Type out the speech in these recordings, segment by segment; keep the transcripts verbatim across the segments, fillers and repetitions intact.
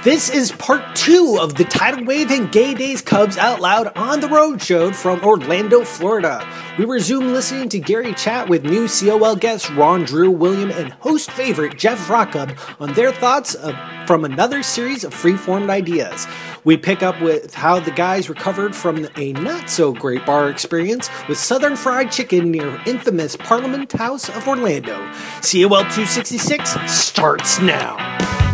This is part two of the Tidal Wave and Gay Days Cubs Out Loud on the Road show from Orlando, Florida. We resume listening to Gary chat with new C O L guests Ron, Drew, William, and host favorite Jeff Rockub on their thoughts of, from another series of free-formed ideas. We pick up with how the guys recovered from a not-so-great bar experience with Southern Fried Chicken near infamous Parliament House of Orlando. C O L two sixty-six starts now.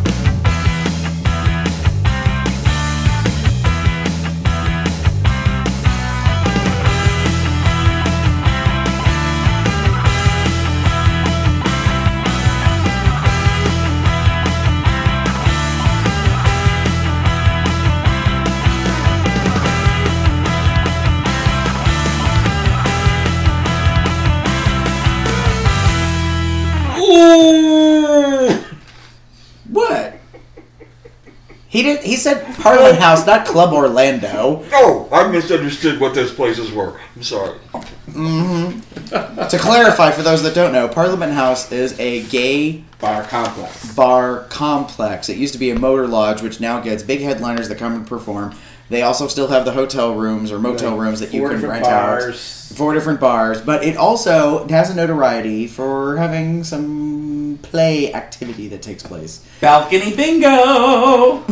What? He did. He said Parliament House, not Club Orlando. Oh, I misunderstood what those places were. I'm sorry. Mm-hmm. To clarify, for those that don't know, Parliament House is a gay bar complex. Bar complex. It used to be a motor lodge, which now gets big headliners that come and perform. They also still have the hotel rooms or motel like rooms that you can rent bars. out. Four different bars. But it also has a notoriety for having some play activity that takes place. Balcony bingo!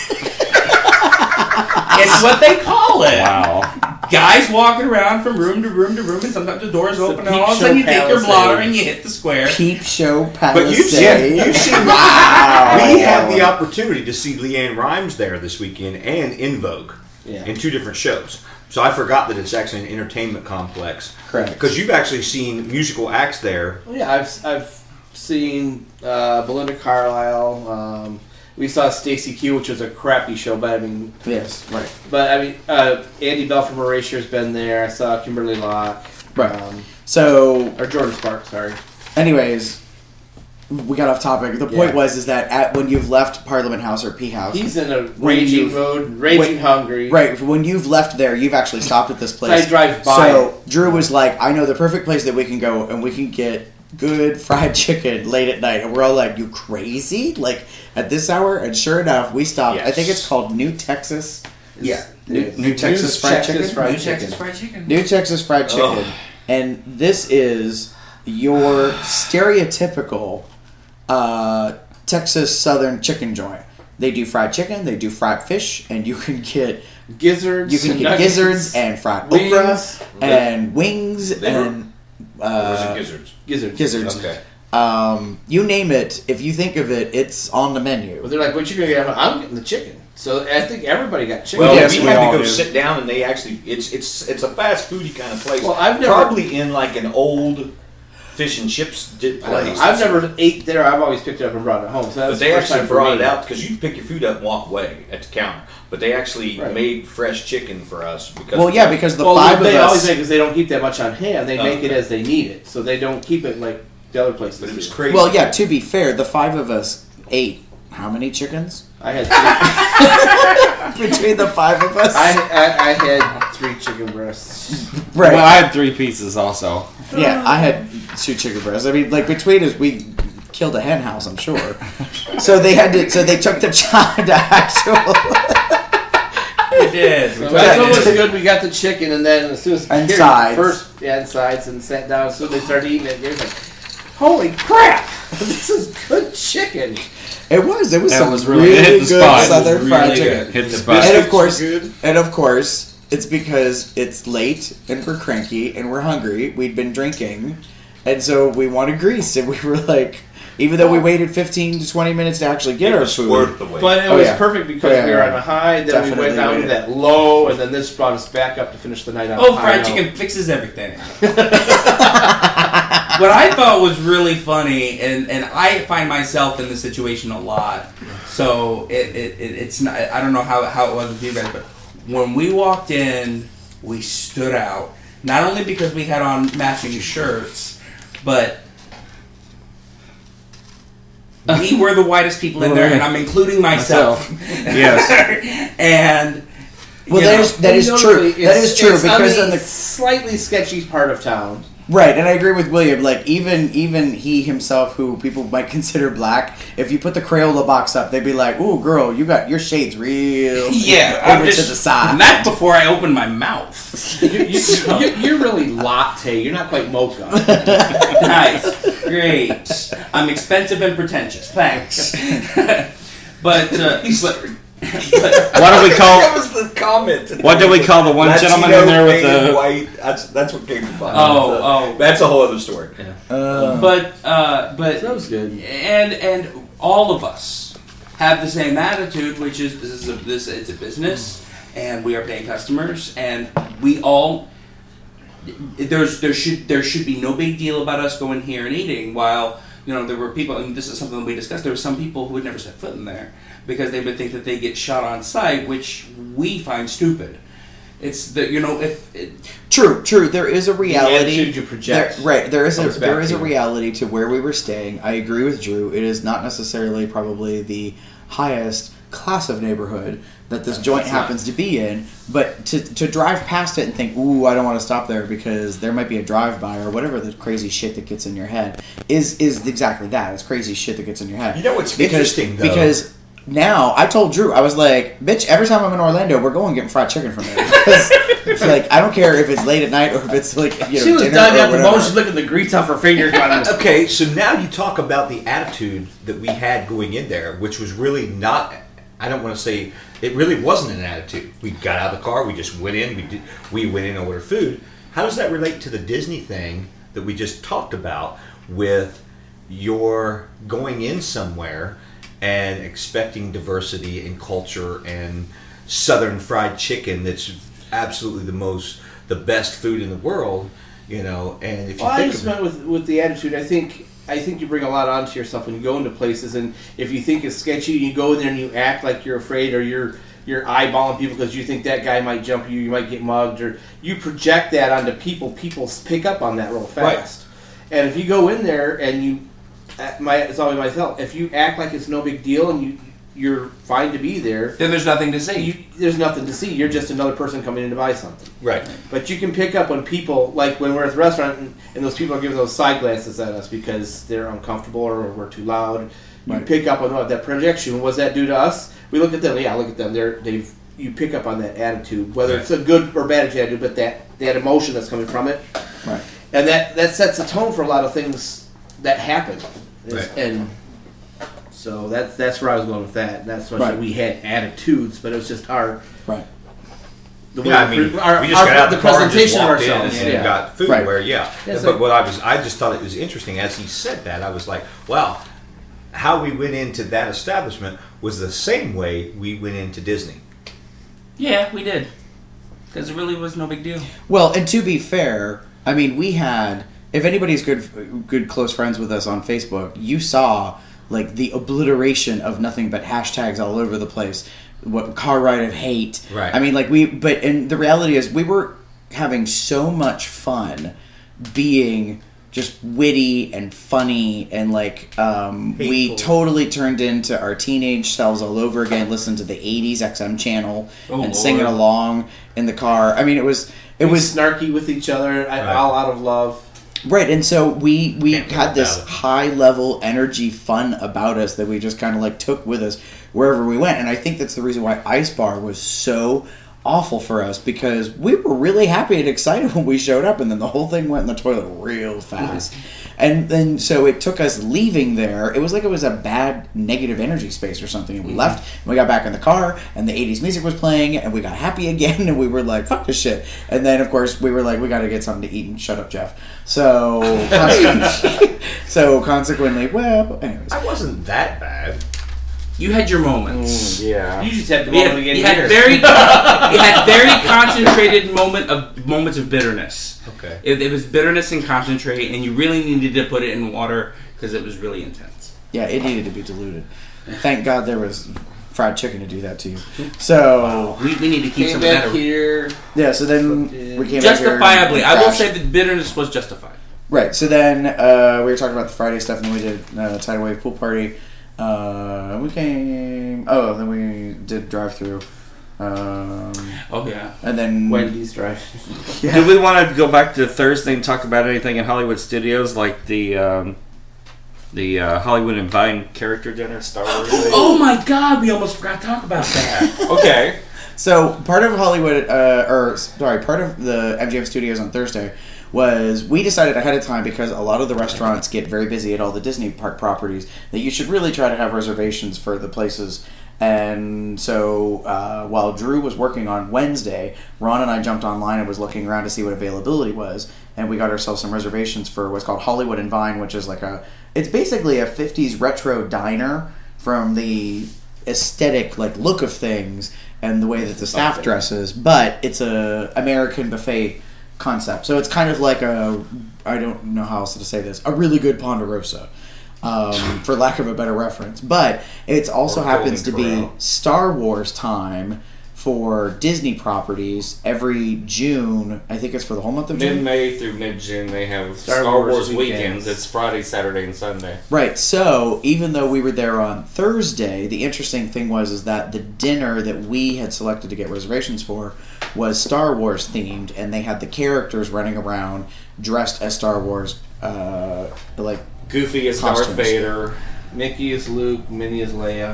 It's what they call it. Wow. Guys walking around from room to room to room, and sometimes the doors open, and all of a sudden you take your blotter and you hit the square. Peep show palisade. But you've seen, you've seen wow. We had the opportunity to see Leanne Rimes there this weekend and In Vogue yeah. in two different shows. So I forgot that it's actually an entertainment complex. Correct. Because you've actually seen musical acts there. Well, yeah, I've I've seen uh, Belinda Carlisle. Um, we saw Stacy Q, which was a crappy show, but I mean, Yes, right. but I mean, uh, Andy Bell from Erasure's been there. I saw Kimberly Locke. Right. Um, So, or Jordan Sparks, sorry. anyways, we got off topic. The point Yeah. was is that at, when you've left Parliament House or P House, He's in a When raging you've- mode, raging when- hungry. right, when you've left there, you've actually stopped at this place. I drive by So Drew was like, I know the perfect place that we can go and we can get good fried chicken late at night. And we're all like, you crazy? Like, at this hour? And sure enough, we stopped. I Yes. think it's called New Texas. Yeah. New, New Texas Fried Texas Chicken? Fried New Chicken. Texas fried chicken. New Texas Fried Chicken. Ugh. And this is your stereotypical uh, Texas Southern chicken joint. They do fried chicken, they do fried fish, and you can get Gizzards. you can get nuggets, gizzards and fried wings. okra and wings Liver? and Or was uh, it gizzards? Gizzards. gizzards. Okay. Um, you name it. If you think of it, it's on the menu. But they're like, what you gonna get? I'm getting the chicken. So I think everybody got chicken. Well, Yes, we we had all to go do. sit down, and they actually it's it's it's a fast foody kind of place. Well, I've never- probably in like an old fish and chips di- place. I've never ate there. I've always picked it up and brought it home. So that's But they the first actually time for brought me. it out because you pick your food up and walk away at the counter. But they actually Right. made fresh chicken for us because. Well, yeah, because the well, five they of always us. make because they don't keep that much on hand. They Oh, make it okay. as they need it, so they don't keep it like the other places. But it was do. crazy. Well, yeah. To be fair, the five of us ate how many chickens I had three, between the five of us? I, I, I had three chicken breasts. right. Well, I had three pieces also. Yeah, I had two chicken breasts. I mean, like between us, we killed a hen house. I'm sure. So they had to. So they took the child to actual. We did. So that's what was good. We got the chicken, and then as soon as And here, sides. first yeah, and sides, and sat down. As soon as they started eating it, you're like, "Holy crap! This is good chicken." It was. It was That some was really, really- it hit the good spot. Southern Really fried good. chicken. Hit the spot. And of course, good. and of course, it's because it's late and we're cranky and we're hungry. We'd been drinking, and so we wanted grease, and we were like, even though we waited fifteen to twenty minutes to actually get it our was food. worth the wait. But it Oh, was yeah. perfect because Oh, yeah, we were yeah. on a high, then Definitely we went down made to it. that low, and then this brought us back up to finish the night on Oh, a high fried note. chicken fixes everything. What I thought was really funny, and, and I find myself in this situation a lot, so it, it, it it's not, I don't know how, how it was with you guys, but when we walked in, we stood out. Not only because we had on matching shirts, but we were the whitest people in there, and I'm including myself. Yes. And Well, you that know, is that is Well, true. normally That it's- is true it's on because the then the slightly sketchy part of town. Right, and I agree with William. Like, even even he himself, who people might consider black, if you put the Crayola box up, they'd be like, "Ooh, girl, you got your shades real Yeah, over I'm to just, the side." Not before I open my mouth. You, you, you, you're really latte. You're not quite mocha. Nice, great. I'm expensive and pretentious. Thanks. but, uh, but, but What do we call? That was the comment. What do we call the one Latino, gentleman in there with gay, the? white? That's that's what came to mind. Oh, So, oh. that's a whole other story. Uh, but, uh, but That was good. And and all of us have the same attitude, which is this is a this it's a business, and we are paying customers, and we all there's there should there should be no big deal about us going here and eating. While you know there were people, and this is something we discussed. There were some people who would never set foot in there because they would think that they get shot on sight, which we find stupid. It's that you know if. It, True, true. There is a reality. attitude you project There, right. There is a comes back there is to a you. reality to where we were staying. I agree with Drew. It is not necessarily probably the highest class of neighborhood that this joint It's not. happens to be in, but to to drive past it and think, "Ooh, I don't want to stop there because there might be a drive-by or whatever the crazy shit that gets in your head," is is exactly that. It's crazy shit that gets in your head. You know what's because, interesting, though? Because now, I told Drew, I was like, bitch, every time I'm in Orlando, we're going getting fried chicken from there. Because it's like, I don't care if it's late at night or if it's like, you know, She was dinner dug or out the whatever. bone. She's looking at the grease off her fingers. Going, Okay, so now you talk about the attitude that we had going in there, which was really not. I don't want to say it really wasn't an attitude. We got out of the car, we just went in, we did, we went in and ordered food. How does that relate to the Disney thing that we just talked about with your going in somewhere and expecting diversity in culture and Southern fried chicken that's absolutely the most, the best food in the world, you know? And if you well, I think just about meant with with the attitude. I think I think you bring a lot onto yourself when you go into places, and if you think it's sketchy, you go in there and you act like you're afraid, or you're you're eyeballing people because you think that guy might jump you, you might get mugged, or you project that onto people. People pick up on that real fast. And if you go in there and you, my it's always myself. If you act like it's no big deal and you you're fine to be there, then there's nothing to say. you, there's nothing to see. You're just another person coming in to buy something. right. But you can pick up when people, like when we're at the restaurant and, and those people are giving those side glances at us because they're uncomfortable or we're too loud. You Right. pick up on what that projection. What's that do to us? We look at them. Yeah, look at them. They're they've. You pick up on that attitude, whether Right. it's a good or bad attitude, but that that emotion that's coming from it, Right. and that that sets a tone for a lot of things that happen. Is- Right. And so that's that's where I was going with that. That's why Right. we had attitudes, but it was just our Right. the Yeah, I mean, pre- our, we just our- got out the the car and just presentation of walked in ourselves. and yeah. got food. Right. Where, yeah, Yeah, but so- what I was, I just thought it was interesting as he said that. I was like, wow, how we went into that establishment was the same way we went into Disney. Yeah, we did. Because it really was no big deal. Well, and to be fair, I mean, we had, if anybody's good, good close friends with us on Facebook, you saw like the obliteration of nothing but hashtags all over the place. What car ride of hate? Right. I mean, like we, but and the reality is, we were having so much fun being just witty and funny, and like um, we Hateful. totally turned into our teenage selves all over again. Listened to the eighties X M channel Oh, and singing Lord. along in the car. I mean, it was it We was snarky with each other, I- Right. all out of love. right, and so we we Can't live had this without it. high level energy fun about us that we just kind of like took with us wherever we went, and I think that's the reason why Ice Bar was so awful for us, because we were really happy and excited when we showed up, and then the whole thing went in the toilet real fast. And then so it took us leaving there. It was like it was a bad negative energy space or something. And we left, and we got back in the car, and the eighties music was playing, and we got happy again, and we were like, fuck this shit. And then, of course, we were like, we got to get something to eat, and shut up, Jeff. So, consequently, so consequently, well, anyways. I wasn't that bad. You had your moments. Yeah. You just had the You moment had, again you had here. very, you had very concentrated moment of moments of bitterness. Okay. It, it was bitterness and concentrate, and you really needed to put it in water because it was really intense. Yeah, it needed to be diluted. Thank God there was fried chicken to do that to you. So, We, we need to keep Came some of back that. here. yeah, so then we came back here and Justifiably, I will crashed. say that bitterness was justified. Right, so then uh, we were talking about the Friday stuff, and then we did uh, Tidal Wave Pool Party. Uh, we came... Oh, then we did drive-through. Um, Oh yeah. and then Wendy's drive. Do we want to go back to Thursday and talk about anything in Hollywood Studios, like the um, the uh, Hollywood and Vine character dinner, Star Wars? thing? Oh my God, we almost forgot to talk about that. Okay. So part of Hollywood, uh, or sorry, part of the M G M Studios on Thursday was we decided ahead of time, because a lot of the restaurants get very busy at all the Disney park properties, that you should really try to have reservations for the places. And so uh, while Drew was working on Wednesday, Ron and I jumped online and was looking around to see what availability was, and we got ourselves some reservations for what's called Hollywood and Vine, which is like a, it's basically a fifties retro diner from the aesthetic, like, look of things and the way that the staff dresses, but it's a American buffet concept. So it's kind of like a, I don't know how else to say this, a really good Ponderosa, um, for lack of a better reference. But it also Or happens to Golden be Corral. Star Wars time for Disney properties every June. I think it's for the whole month of June. Mid-May through mid-June, they have Star Star, Wars Wars, weekends. weekends. It's Friday, Saturday, and Sunday. Right. So even though we were there on Thursday, the interesting thing was is that the dinner that we had selected to get reservations for was Star Wars themed, and they had the characters running around dressed as Star Wars, uh, like Goofy is Costumes. Darth Vader. Mickey is Luke, Minnie is Leia.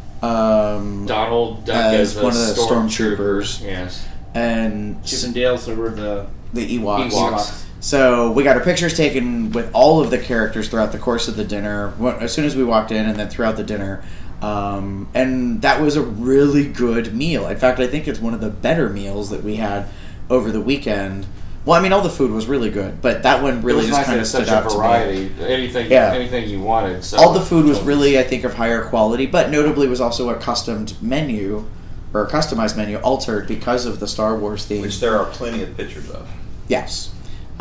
um, Donald Duck As as, one of the stormtroopers. stormtroopers. Yes. and Chip and Dale, so we're the the Ewoks. Ewoks. So we got our pictures taken with all of the characters throughout the course of the dinner, wh- as soon as we walked in, and then throughout the dinner. Um, and that was a really good meal. In fact, I think it's one of the better meals that we had over the weekend. Well, I mean, all the food was really good, but that one really it was just nice kind to of have stood such out a to me. variety. Anything, Yeah. anything you wanted. So All the food was really, I think, of higher quality, but notably was also a customed menu, or a customized menu, altered because of the Star Wars theme. Which there are plenty of pictures of. Yes,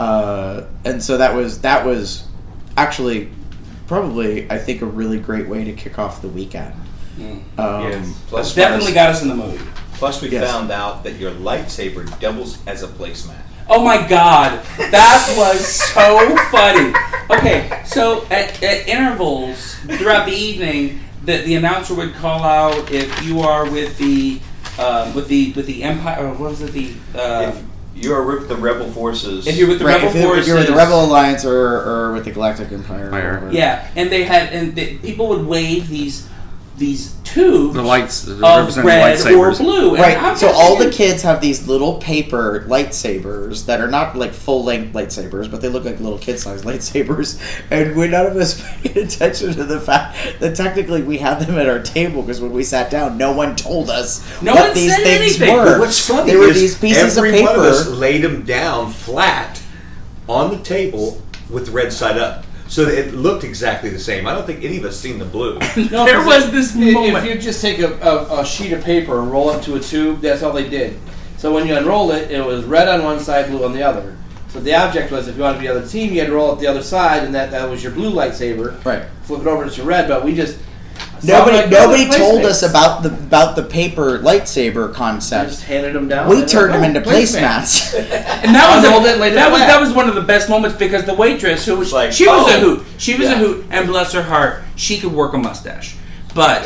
uh, and so that was that was actually probably, I think, a really great way to kick off the weekend. Mm. Um, Yes. Plus, Definitely got us in the mood. plus we Yes. found out that your lightsaber doubles as a placemat. Oh my God, that was so funny. Okay, so at, at intervals throughout the evening, the, the announcer would call out if you are with the um, with the with the Empire. Or what was it? The uh, If you're with the Rebel forces, if you're with the right, Rebel if, you- forces, if you're with the Rebel Alliance or, or with the Galactic Empire, or Empire. whatever. yeah, and they had and the, people would wave these these tubes the lights the of representing red or lightsabers. blue. And Right, I'm so just all the thinking, kids have these little paper lightsabers that are not like full length lightsabers, but they look like little kid sized lightsabers. And we none of us paid attention to the fact that technically we had them at our table, because when we sat down, no one told us No what one these said things anything. were. But what's funny they were is these pieces of every paper. one of us laid them down flat on the table with the red side up, so that it looked exactly the same. I don't think any of us seen the blue. No, there 'cause was if- this if, moment. If you just take a, a, a sheet of paper and roll it to a tube, that's all they did. So when you unrolled it, it was red on one side, blue on the other. So the object was, if you wanted to be the other team, you had to roll it the other side, and that, that was your blue lightsaber. Right. Flip it over, it's your red. But we just Nobody, Sound like nobody those told placemats. us about the about the paper lightsaber I concept. just handed them down. We and turned them like, into oh, placemat. placemats. And that was Unrolled a, it, laid it that was flat. that was one of the best moments, because the waitress, who was Like, she was oh. a hoot, she was Yeah. a hoot, and bless her heart, she could work a mustache, but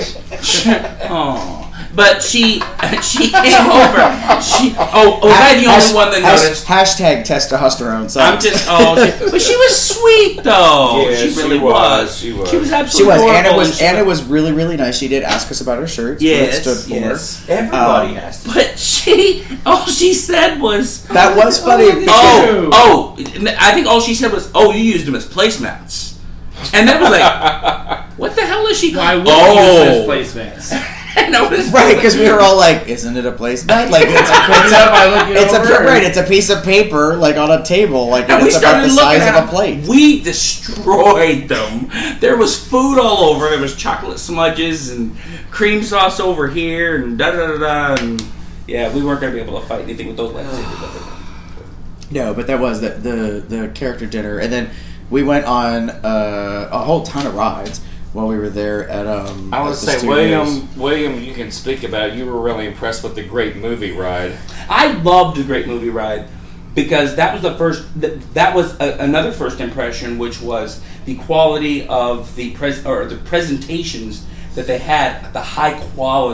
oh, but she she came over. She oh was I the only one that Hash- noticed? Hashtag testosterone. So I'm just oh, she, but she was sweet though. Yeah, she she really was, was. she was. She was She absolutely was. adorable. Anna was. and she Anna was really, really nice. She did ask us about our shirts. what it Yes, stood for. yes. Everybody Um, has to. But she all she said was That was funny. because- oh oh I think all she said was oh you used them as placemats, and that was like what the hell is she? Why would oh. you use those placemats? And I was Right, because we were all like, "Isn't it a placemat? Like it's, it's, Up, I look a, it it's a over. right. It's a piece of paper, like on a table, like And we it's about started the looking size at of a them. plate." We destroyed them. There was food all over. There was chocolate smudges and cream sauce over here, and da da da da. And yeah, we weren't going to be able to fight anything with those lightsabers. No, but that was the the, the character dinner, and then we went on uh, a whole ton of rides while we were there at. Um, I at would the say, studios. William, William, you can speak about it. You were really impressed with the Great Movie Ride. I loved the Great Movie Ride because that was the first. That, that was a, another first impression, which was the quality of the pres or the presentations that they had, the high quality.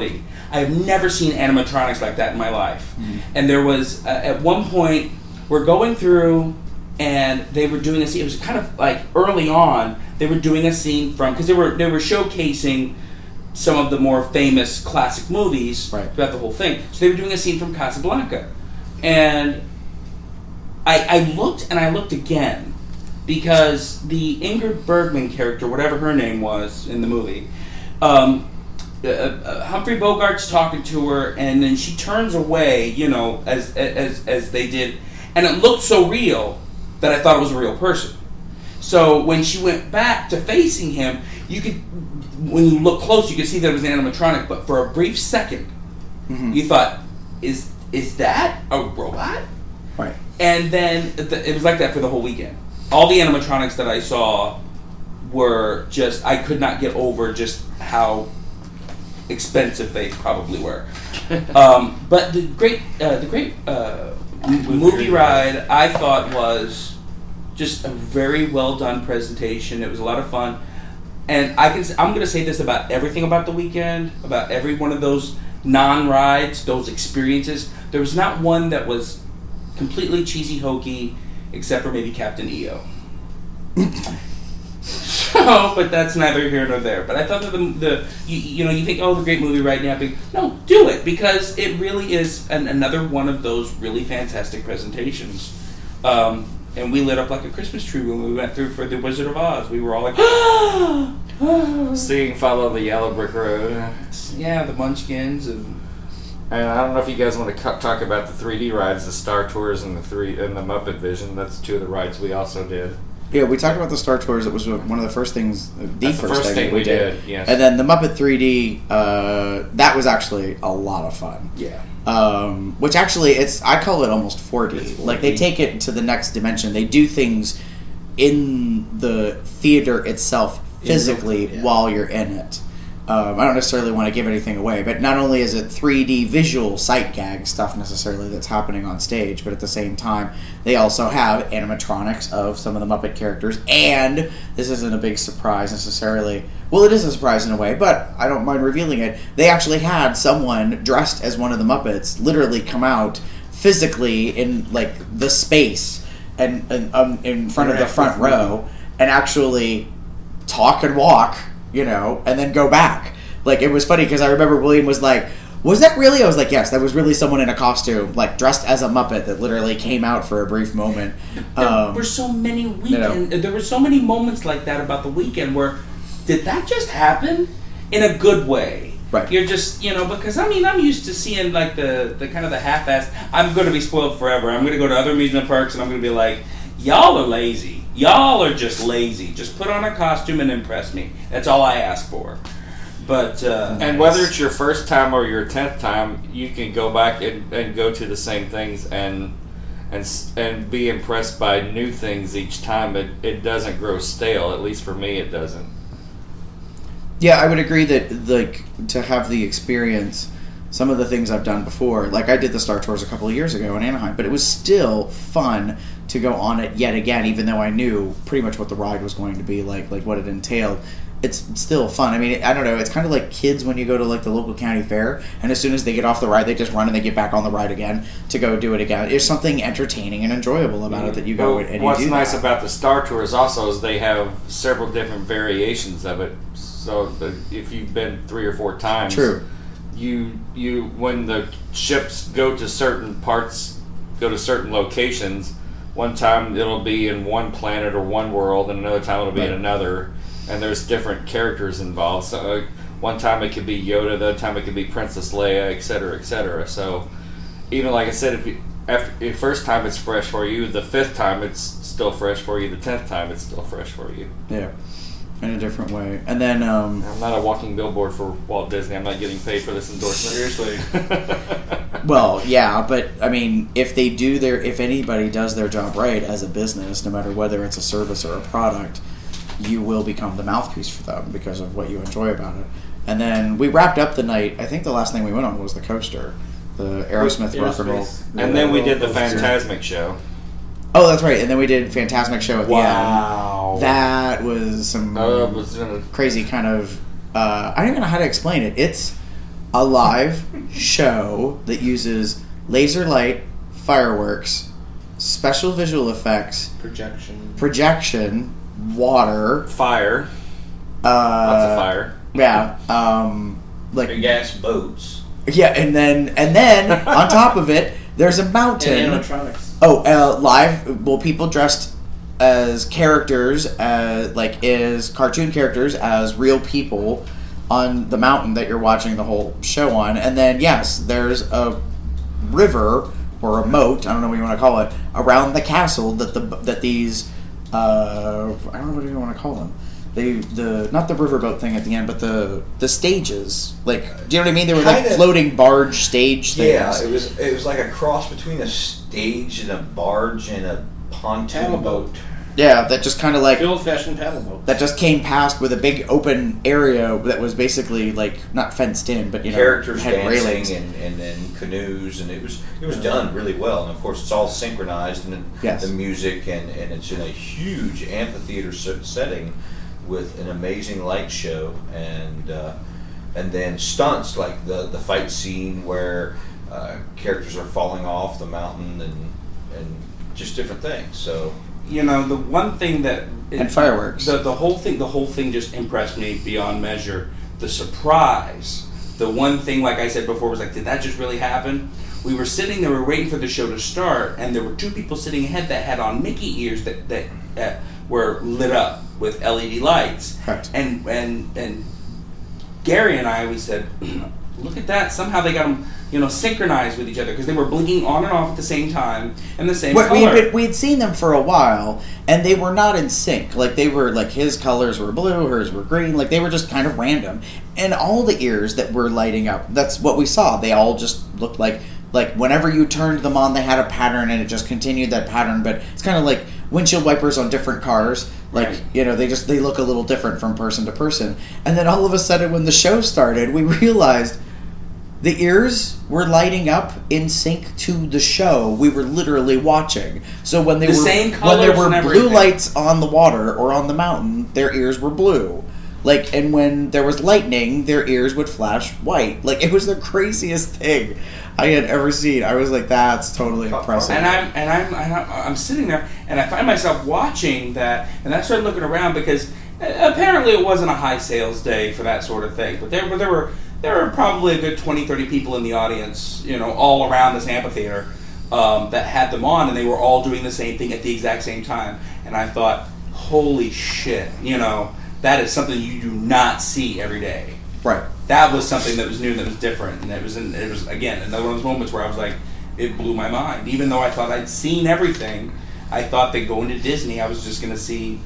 I have never seen animatronics like that in my life. Mm. And there was, uh, at one point, we're going through, and they were doing a scene. It was kind of like early on, they were doing a scene from, because they were, they were showcasing some of the more famous classic movies right. throughout the whole thing. So they were doing a scene from Casablanca. And I, I looked and I looked again, because the Ingrid Bergman character, whatever her name was in the movie, um, uh, uh, Humphrey Bogart's talking to her, and then she turns away, you know, as as as they did, and it looked so real that I thought it was a real person. So when she went back to facing him, you could, when you look close, you could see that it was an animatronic. But for a brief second, mm-hmm. you thought, "Is is that a robot?" Right. And then it was like that for the whole weekend. All the animatronics that I saw were just, I could not get over just how expensive they probably were. um, but the great, uh, the great uh, movie ride, I thought was just a very well done presentation. It was a lot of fun, and I can, I'm going to say this about everything about the weekend, about every one of those non-rides, those experiences. There was not one that was completely cheesy hokey, except for maybe Captain E O. So, but that's neither here nor there. But I thought that the, the you, you know, you think, oh, the great movie right now. No, do it, because it really is an, another one of those really fantastic presentations. Um, and we lit up like a Christmas tree when we went through for The Wizard of Oz. We were all like, seeing Follow the Yellow Brick Road. Yeah, the Munchkins and. And I don't know if you guys want to cu- talk about the three D rides, the Star Tours and the three and the Muppet Vision. That's two of the rides we also did. Yeah, we talked about the Star Tours. It was one of the first things, the That's first, the first thing, thing we, we did. did. Yes. And then the Muppet three D, uh, that was actually a lot of fun. Yeah. Um, which actually, it's I call it almost four D. four D. Like they take it to the next dimension. They do things in the theater itself physically in, yeah. while you're in it. Um, I don't necessarily want to give anything away, but not only is it three D visual sight gag stuff necessarily that's happening on stage, but at the same time, they also have animatronics of some of the Muppet characters, and this isn't a big surprise necessarily. Well, it is a surprise in a way, but I don't mind revealing it. They actually had someone dressed as one of the Muppets literally come out physically in like the space and, and um, in front of the front row and actually talk and walk, you know, and then go back. Like, it was funny because I remember William was like, was that really? I was like, yes, that was really someone in a costume, like, dressed as a Muppet that literally came out for a brief moment. There um, were so many weekend, you know. there were so many moments like that about the weekend where, did that just happen? In a good way. Right. You're just, you know, because, I mean, I'm used to seeing, like, the, the kind of the half-assed, I'm going to be spoiled forever. I'm going to go to other amusement parks and I'm going to be like, y'all are lazy. Y'all are just lazy. Just put on a costume and impress me. That's all I ask for. But uh, and whether it's your first time or your tenth time, you can go back and, and go to the same things and and and be impressed by new things each time. It it doesn't grow stale. At least for me, it doesn't. Yeah, I would agree that like to have the experience. Some of the things I've done before, like I did the Star Tours a couple of years ago in Anaheim, but it was still fun to go on it yet again, even though I knew pretty much what the ride was going to be like, like what it entailed. It's still fun. I mean, I don't know, it's kind of like kids when you go to like the local county fair, and as soon as they get off the ride, they just run and they get back on the ride again to go do it again. There's something entertaining and enjoyable about it that you go well, and you what's do nice that. about the Star Tours also is they have several different variations of it. So the, if you've been three or four times... True. You you when the ships go to certain parts, go to certain locations. One time it'll be in one planet or one world, and another time it'll be right. in another. And there's different characters involved. So uh, one time it could be Yoda, the other time it could be Princess Leia, et cetera, et cetera. So even like I said, if you, after the first time it's fresh for you, the fifth time it's still fresh for you, the tenth time it's still fresh for you. Yeah. In a different way. And then... Um, I'm not a walking billboard for Walt Disney. I'm not getting paid for this endorsement. seriously. Well, yeah, but, I mean, if they do their... If anybody does their job right as a business, no matter whether it's a service or a product, you will become the mouthpiece for them because of what you enjoy about it. And then we wrapped up the night... I think the last thing we went on was the coaster. The Aerosmith Rock and Roll. And then we did the Fantasmic show. Oh, that's right. And then we did Fantasmic Show at wow. the end. That was some uh, was gonna... crazy kind of... Uh, I don't even know how to explain it. It's a live show that uses laser light, fireworks, special visual effects, Projection. projection, water, Fire. uh, Lots of fire. Yeah, um, like Big ass boats. yeah, and then and then on top of it, there's a mountain. And animatronics. Oh, uh, live. Well, people dressed as characters, uh, like as cartoon characters, as real people on the mountain that you're watching the whole show on. And then, yes, there's a river or a moat, I don't know what you want to call it, around the castle that the that these, uh, I don't know what you want to call them. They the not the riverboat thing at the end, but the the stages. Like, do you know what I mean? They were like Kinda- floating barge stage things. Yeah, it was it was like a cross between a stage and a barge and a pontoon Paddle boat. boat. Yeah, that just kind of like The old-fashioned paddle boat. that just came past with a big open area that was basically like not fenced in, but you know, Characters had railings. dancing and, and then canoes, and it was it was done really well. And of course, it's all synchronized, and Yes. the music, and, and it's in a huge amphitheater se- setting with an amazing light show, and uh, and then stunts like the the fight scene where uh, characters are falling off the mountain, and and just different things. So. You know, the one thing that And fireworks. The the whole thing, the whole thing just impressed me beyond measure. The surprise. The one thing, like I said before, was like, did that just really happen? We were sitting there, we were waiting for the show to start, and there were two people sitting ahead that had on Mickey ears that that uh, were lit up with L E D lights. Correct. And and and Gary and I, we said, look at that. Somehow they got them, you know, synchronized with each other because they were blinking on and off at the same time and the same What, color. we had been, we had seen them for a while, and they were not in sync. Like they were like his colors were blue, hers were green. Like they were just kind of random. And all the ears that were lighting up, that's what we saw. They all just looked like like whenever you turned them on, they had a pattern, and it just continued that pattern. But it's kind of like windshield wipers on different cars. Like, Right. you know, they just they look a little different from person to person. And then all of a sudden, when the show started, we realized the ears were lighting up in sync to the show we were literally watching. So when they The were same when there colors were and blue everything. lights on the water or on the mountain, their ears were blue. Like, and when there was lightning, their ears would flash white. Like, it was the craziest thing I had ever seen. I was like, that's totally impressive. And I'm and I'm and I'm, I'm sitting there, and I find myself watching that, and I started looking around because apparently it wasn't a high sales day for that sort of thing. But there were there were there were probably a good twenty, thirty people in the audience, you know, all around this amphitheater um, that had them on, and they were all doing the same thing at the exact same time. And I thought, holy shit, you know, that is something you do not see every day. Right. That was something that was new, that was different, and it was in, it was again another one of those moments where I was like, it blew my mind. Even though I thought I'd seen everything, I thought that going to Disney, I was just going to see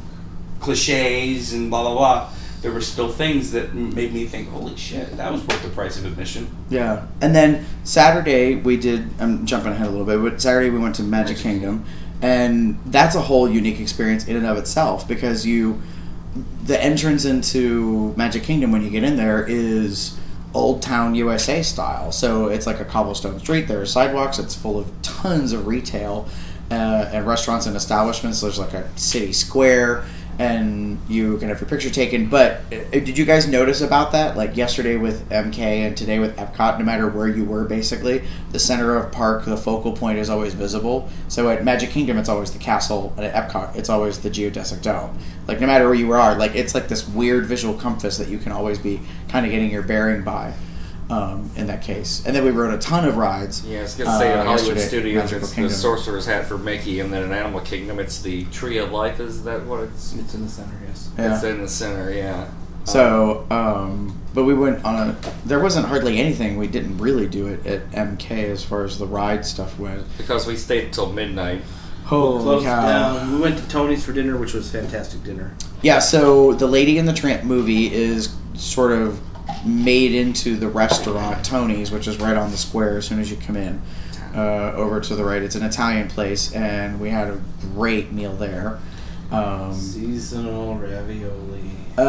cliches and blah blah blah. There were still things that made me think, holy shit, that was worth the price of admission. Yeah. And then Saturday we did, I'm jumping ahead a little bit, but Saturday we went to Magic Kingdom, and that's a whole unique experience in and of itself because you, the entrance into Magic Kingdom when you get in there is Old Town U S A style. So it's like a cobblestone street, there are sidewalks, it's full of tons of retail uh, and restaurants and establishments. There's like a city square, and you can have your picture taken. But uh, did you guys notice about that? Like yesterday with M K and today with Epcot, no matter where you were, basically, the center of park, the focal point is always visible. So at Magic Kingdom, it's always the castle, and at Epcot, it's always the geodesic dome. Like no matter where you are, like it's like this weird visual compass that you can always be kind of getting your bearing by. Um, in that case, and then we rode a ton of rides. Yeah, I was gonna say uh, in Hollywood yesterday, Studios, Magical it's the Kingdom. Sorcerer's Hat for Mickey, and then in Animal Kingdom, it's the Tree of Life. Is that what it's? It's in the center, yes. Yeah. It's in the center, yeah. So, um, but we went on a. There wasn't hardly anything. We didn't really do it at M K as far as the ride stuff went. Because we stayed until midnight. Holy Closed cow! down. We went to Tony's for dinner, which was fantastic dinner. Yeah. So the Lady and the Tramp movie is sort of made into the restaurant Tony's, which is right on the square as soon as you come in. Uh, over to the right, it's an Italian place, and we had a great meal there. Um, Seasonal ravioli.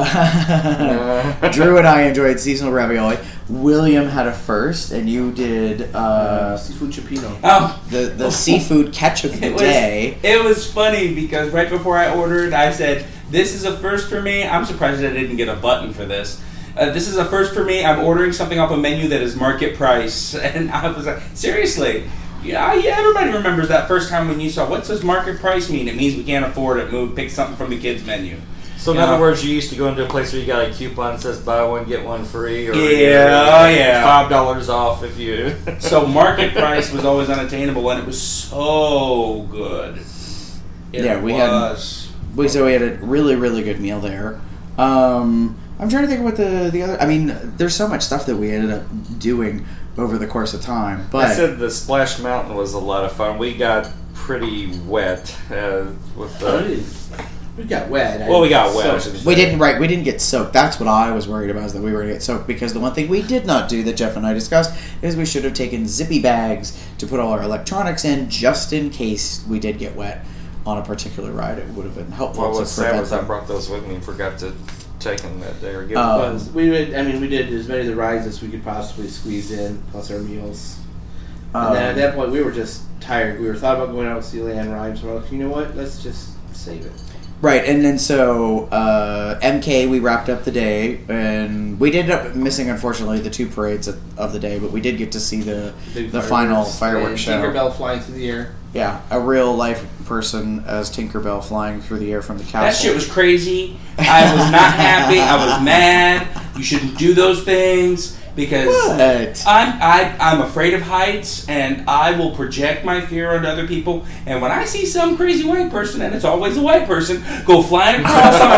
Uh, Drew and I enjoyed seasonal ravioli. William had a first, and you did uh, Uh, seafood cioppino. Oh, the the seafood catch of the it was, day. it was funny because right before I ordered, I said, this is a first for me. I'm surprised I didn't get a button for this. Uh, this is a first for me. I'm ordering something off a menu that is market price. And I was like, seriously? Yeah, yeah, everybody remembers that first time when you saw, what's this market price mean? It means we can't afford it. Move, pick something from the kids' menu. So in You other know? words, you used to go into a place where you got a coupon that says buy one, get one free. Or Yeah, oh, yeah. five dollars off if you... So market price was always unattainable, and it was so good. It Yeah, we had- was. We so we had a really really good meal there. Um, I'm trying to think of what the the other. I mean, there's so much stuff that we ended up doing over the course of time. But I said the Splash Mountain was a lot of fun. We got pretty wet uh, with Oh, we the... didn't- we got wet. I Well, we got didn't wet, I soak. should we say. didn't right. We didn't get soaked. That's what I was worried about, is that we were going to get soaked. Because the one thing we did not do that Jeff and I discussed is we should have taken zippy bags to put all our electronics in, just in case we did get wet on a particular ride. It would have been helpful Well, to what's sad prevent was I them. brought those with me and forgot to take them that day or give Oh. them. Was- we did. I mean, we did as many of the rides as we could possibly squeeze in, plus our meals. And then at Um, that point, we were just tired. We were thought about going out to see Land Rhymes. So we're like, you know what? Let's just save it. Right, and then so uh, M K, we wrapped up the day, and we did end up missing, unfortunately, the two parades of, of the day, but we did get to see the Big the final fireworks, fireworks and show. Tinkerbell flying through the air. Yeah, a real life person as Tinkerbell flying through the air from the castle. That shit was crazy. I was not happy. I was mad. You shouldn't do those things because What? I'm I, I'm afraid of heights, and I will project my fear onto other people. And when I see some crazy white person, and it's always a white person, go flying across on a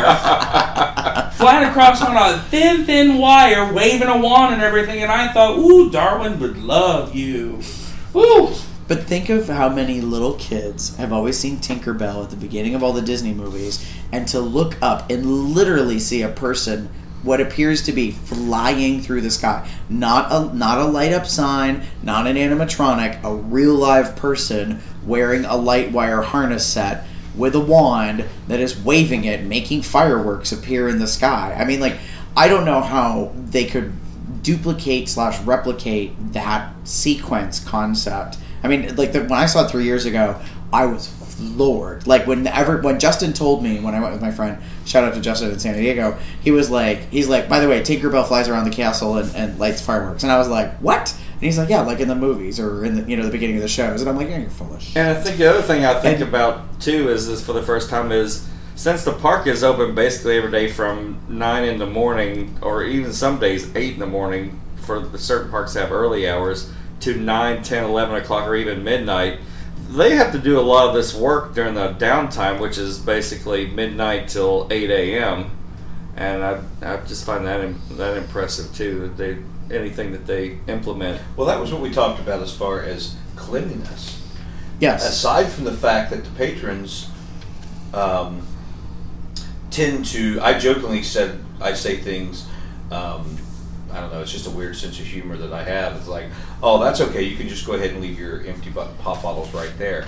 wire, flying across on a thin, thin wire, waving a wand and everything, and I thought, ooh, Darwin would love you. Ooh. But think of how many little kids have always seen Tinkerbell at the beginning of all the Disney movies, and to look up and literally see a person, what appears to be flying through the sky. Not a not a light up sign, not an animatronic, a real live person wearing a light wire harness set with a wand that is waving it, making fireworks appear in the sky. I mean, like, I don't know how they could duplicate slash replicate that sequence concept. I mean, like, the, when I saw it three years ago, I was floored. Like, whenever when Justin told me, when I went with my friend, shout out to Justin in San Diego, he was like, he's like, by the way, Tinkerbell flies around the castle and, and lights fireworks. And I was like, what? And he's like, yeah, like in the movies or in the, you know, the beginning of the shows. And I'm like, yeah, you're foolish. And I think the other thing I think And- about too is this for the first time is since the park is open basically every day from nine in the morning or even some days eight in the morning for the certain parks have early hours to nine, ten, eleven o'clock or even midnight. They have to do a lot of this work during the downtime, which is basically midnight till eight a.m. And I, I just find that im- that impressive too. That they anything that they implement. Well, that was what we talked about as far as cleanliness. Yes. Aside from the fact that the patrons um, tend to, I jokingly said, I say things, um, I don't know, it's just a weird sense of humor that I have. It's like, oh, that's okay, you can just go ahead and leave your empty bu- pop bottles right there.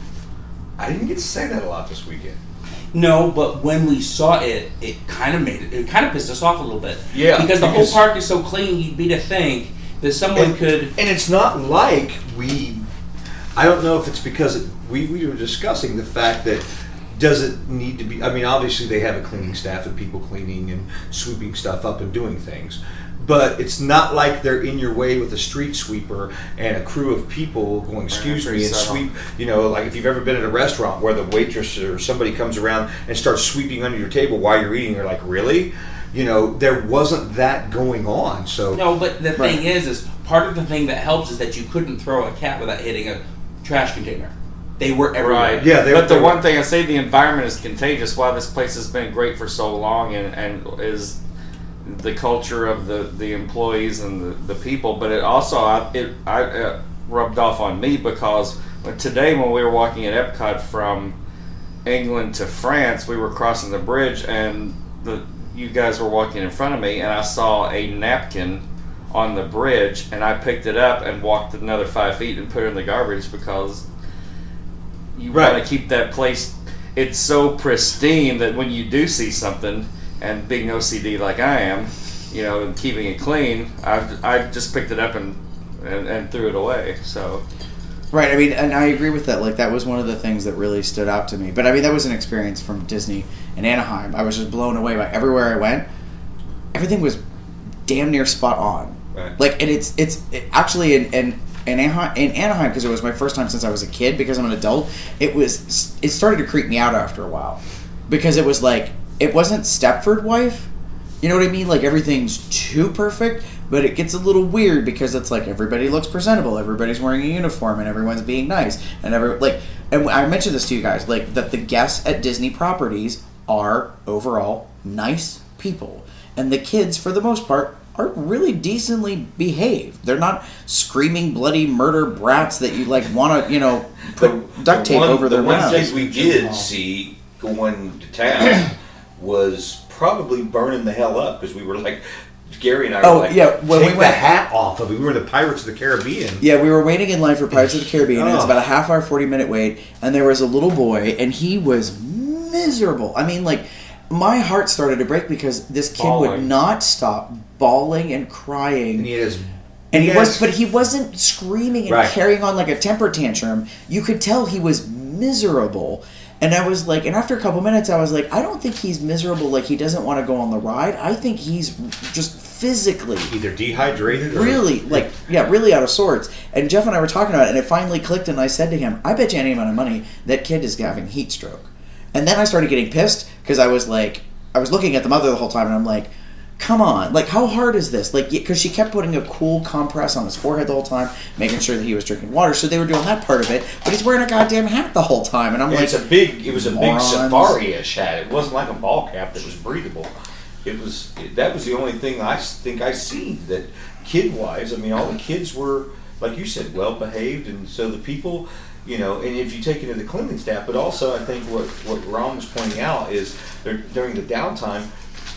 I didn't get to say that a lot this weekend. No, but when we saw it, it kind of made it. It kind of pissed us off a little bit. Yeah, because the because- whole park is so clean. You'd be to think that someone and, could. and it's not like we, I don't know if it's because it, we, we were discussing the fact that does it need to be, I mean, obviously they have a cleaning staff of people cleaning and sweeping stuff up and doing things. But it's not like they're in your way with a street sweeper and a crew of people going, excuse me, and sweep, you know, like if you've ever been at a restaurant where the waitress or somebody comes around and starts sweeping under your table while you're eating, you're like, really? You know, there wasn't that going on. So No, but the thing is, is part of the thing that helps is that you couldn't throw a cat without hitting a trash container. They were everywhere. Right. Yeah, they- but they the were- one thing I say, the environment is contagious. Why this place has been great for so long, and, and is the culture of the, the employees and the, the people. But it also I, it I it rubbed off on me because when, today when we were walking at Epcot from England to France, we were crossing the bridge, and the you guys were walking in front of me, and I saw a napkin on the bridge, and I picked it up and walked another five feet and put it in the garbage because you Right. want to keep that place. It's so pristine that when you do see something, and being O C D like I am, you know, and keeping it clean, I, I just picked it up and, and, and threw it away. So Right, I mean, and I agree with that. Like, that was one of the things that really stood out to me. But, I mean, that was an experience from Disney in Anaheim. I was just blown away by everywhere I went. everything was damn near spot on. Right. Like, and it's it's it, actually in in in Anaheim, in Anaheim because it was my first time since I was a kid. Because I'm an adult, it was it started to creep me out after a while because it was like it wasn't Stepford Wife. You know what I mean? Like everything's too perfect, but it gets a little weird because it's like everybody looks presentable, everybody's wearing a uniform, and everyone's being nice, and every like. And I mentioned this to you guys, like that the guests at Disney properties are overall nice people, and the kids, for the most part, are really decently behaved. They're not screaming bloody murder brats that you like want to, you know, put duct tape one, over their the one mouths. thing we did see going to town was probably burning the hell up because we were like, Gary and I were Oh, like, yeah, when Take we the went- hat off of it. We were the Pirates of the Caribbean. Yeah, we were waiting in line for Pirates of the Caribbean, and it's Oh. about a half hour, forty minute wait, and there was a little boy, and he was miserable. I mean, like, my heart started to break because this kid would Bawling. not stop bawling and crying. And he had his And he Yes. was, but he wasn't screaming and Right. carrying on like a temper tantrum. You could tell he was miserable. And I was like, and after a couple minutes, I was like, I don't think he's miserable like he doesn't want to go on the ride. I think he's just physically either dehydrated or really, like, yeah, really out of sorts. And Jeff and I were talking about it, and it finally clicked, and I said to him, I bet you any amount of money that kid is having heat stroke. And then I started getting pissed because I was like, I was looking at the mother the whole time, and I'm like, come on, like, how hard is this? Like, because she kept putting a cool compress on his forehead the whole time, making sure that he was drinking water. So they were doing that part of it, but he's wearing a goddamn hat the whole time, and I'm And like, it's a big. It was a big morons. safari-ish hat. It wasn't like a ball cap that was breathable. It was. It, that was the only thing I s- think I seen that kid-wise. I mean, all the kids were, like you said, well behaved, and so the people, you know. And if you take it into the cleaning staff, but also I think what what Ron was pointing out is there, during the downtime,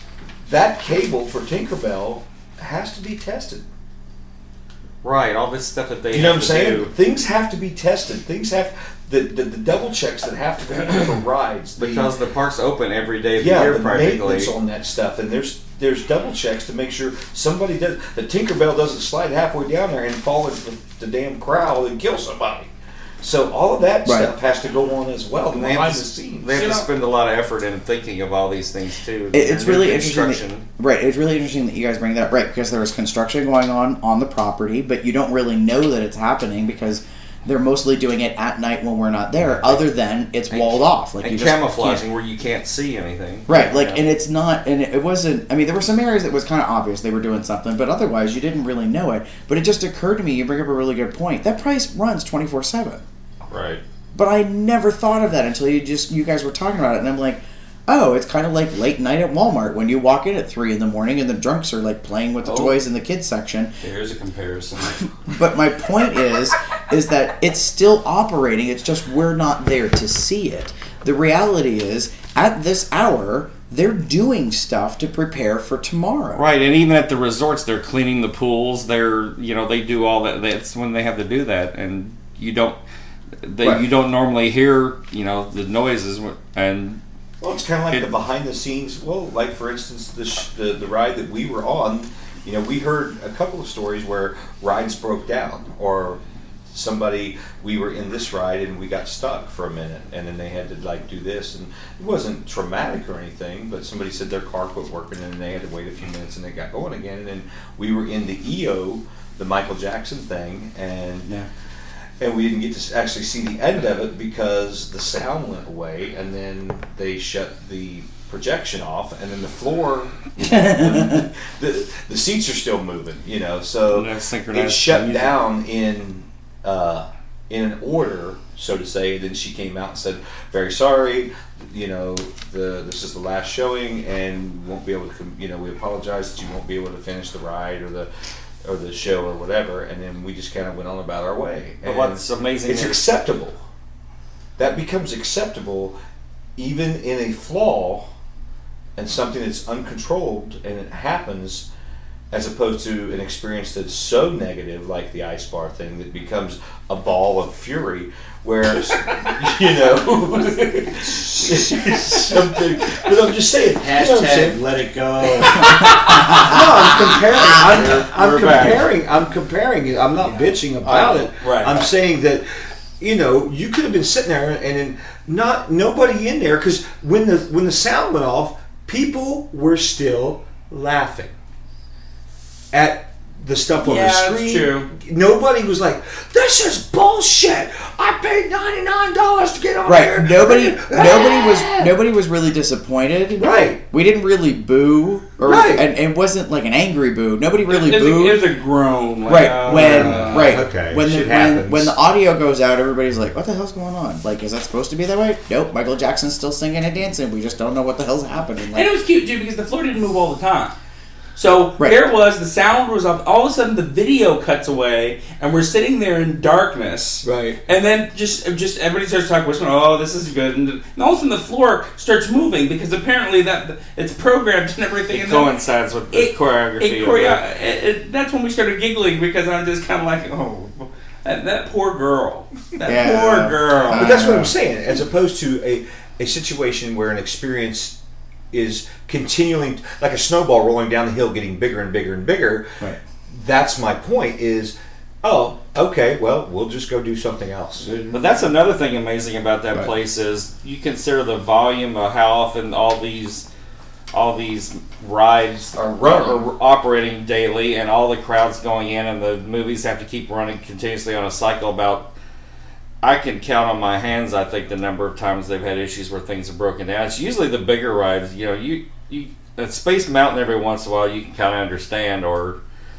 that cable for Tinkerbell has to be tested. Right, all this stuff that they You know have what I'm to saying? do. Things have to be tested. Things have the, the the double checks that have to be done for rides. The, Because the park's open every day of the yeah, year the practically. maintenance on that stuff, and there's there's double checks to make sure somebody does. The Tinkerbell doesn't slide halfway down there and fall into the, the damn crowd and kill somebody. So all of that Right. stuff has to go on as well And they behind have, the to, scenes. they have You to know- spend a lot of effort in thinking of all these things too. It- it's New really interesting. That, construction. right, it's really interesting that you guys bring that up, right? Because there was construction going on on the property, but you don't really know that it's happening because they're mostly doing it at night when we're not there. Other than it's And- walled off, like and you just camouflaging can't- where you can't see anything. Right, like, Yeah. and it's not, and it wasn't. I mean, there were some areas that was kind of obvious they were doing something, but otherwise you didn't really know it. But it just occurred to me. You bring up a really good point. That price runs twenty four seven. Right. But I never thought of that until you just you guys were talking about it, and I'm like, oh, it's kind of like late night at Walmart when you walk in at three in the morning and the drunks are like playing with the Oh. toys in the kids section. Here's a comparison. But my point is, is that it's still operating. It's just we're not there to see it. The reality is, at this hour, they're doing stuff to prepare for tomorrow. Right, and even at the resorts, they're cleaning the pools. They're, you know, they do all that. That's when they have to do that, and you don't, they, Right. you don't normally hear, you know, the noises. And Well, it's kind of like It- the behind the scenes. Well, like for instance, the, sh- the the ride that we were on, you know, we heard a couple of stories where rides broke down, or somebody we were in this ride and we got stuck for a minute, and then they had to like do this, and it wasn't traumatic or anything, but somebody said their car quit working and they had to wait a few minutes and they got going again, and then we were in the E O, the Michael Jackson thing, and. Yeah. And we didn't get to actually see the end of it because the sound went away, and then they shut the projection off, and then the floor, the, the, the seats are still moving, you know. So That's it synchronized shut music. down in uh, in an order, so to say. Then she came out and said, "Very sorry, you know, the this is the last showing, and we won't be able to, com- you know, we apologize that you won't be able to finish the ride or the." or the show or whatever, and then we just kind of went on about our way. But And what's amazing it's is- acceptable. That becomes acceptable even in a flaw and something that's uncontrolled and it happens, as opposed to an experience that's so negative like the ice bar thing that becomes a ball of fury where, you know, something, but I'm just saying, you know what I'm saying? Hashtag let it go. No, I'm comparing. I'm, I'm We're back. comparing. I'm comparing it. I'm not bitching about it. Right. I'm saying that, you know, you could have been sitting there and then not nobody in there because when the when the sound went off, people were still laughing at the stuff on Yeah, the that's screen. true. Nobody was like, "This is bullshit. I paid ninety-nine dollars to get on Right. here." Nobody nobody was nobody was really disappointed. Right. We didn't really boo or Right. and it wasn't like an angry boo. Nobody really It was, a, booed. it was a groan. Like, Right, uh, when uh, right okay, when the shit when, happens. when the audio goes out, everybody's like, "What the hell's going on? Like, is that supposed to be that way?" Nope, Michael Jackson's still singing and dancing. We just don't know what the hell's happening. And Like, it was cute too because the floor didn't move all the time. So Right. there was the sound was up. All of a sudden, the video cuts away, and we're sitting there in darkness. Right. And then just just everybody starts talking, whispering, "Oh, this is good," and, and all of a sudden the floor starts moving because apparently that it's programmed and everything. It and then coincides with the it- choreography. it of choreo- it. it- it- that's when we started giggling because I'm just kind of like, "Oh, that, that poor girl, that Yeah. poor girl." But that's what I'm saying. As opposed to a, a situation where an experience is continuing, like a snowball rolling down the hill, getting bigger and bigger and bigger. Right. That's my point. Is oh, okay, well, we'll just go do something else. But that's another thing amazing about that Right. place is you consider the volume of how often all these all these rides Are running. are operating daily, and all the crowds going in, and the movies have to keep running continuously on a cycle. About I can count on my hands, I think, the number of times they've had issues where things have broken down. It's usually the bigger rides. You know, you you at Space Mountain every once in a while you can kind of understand, or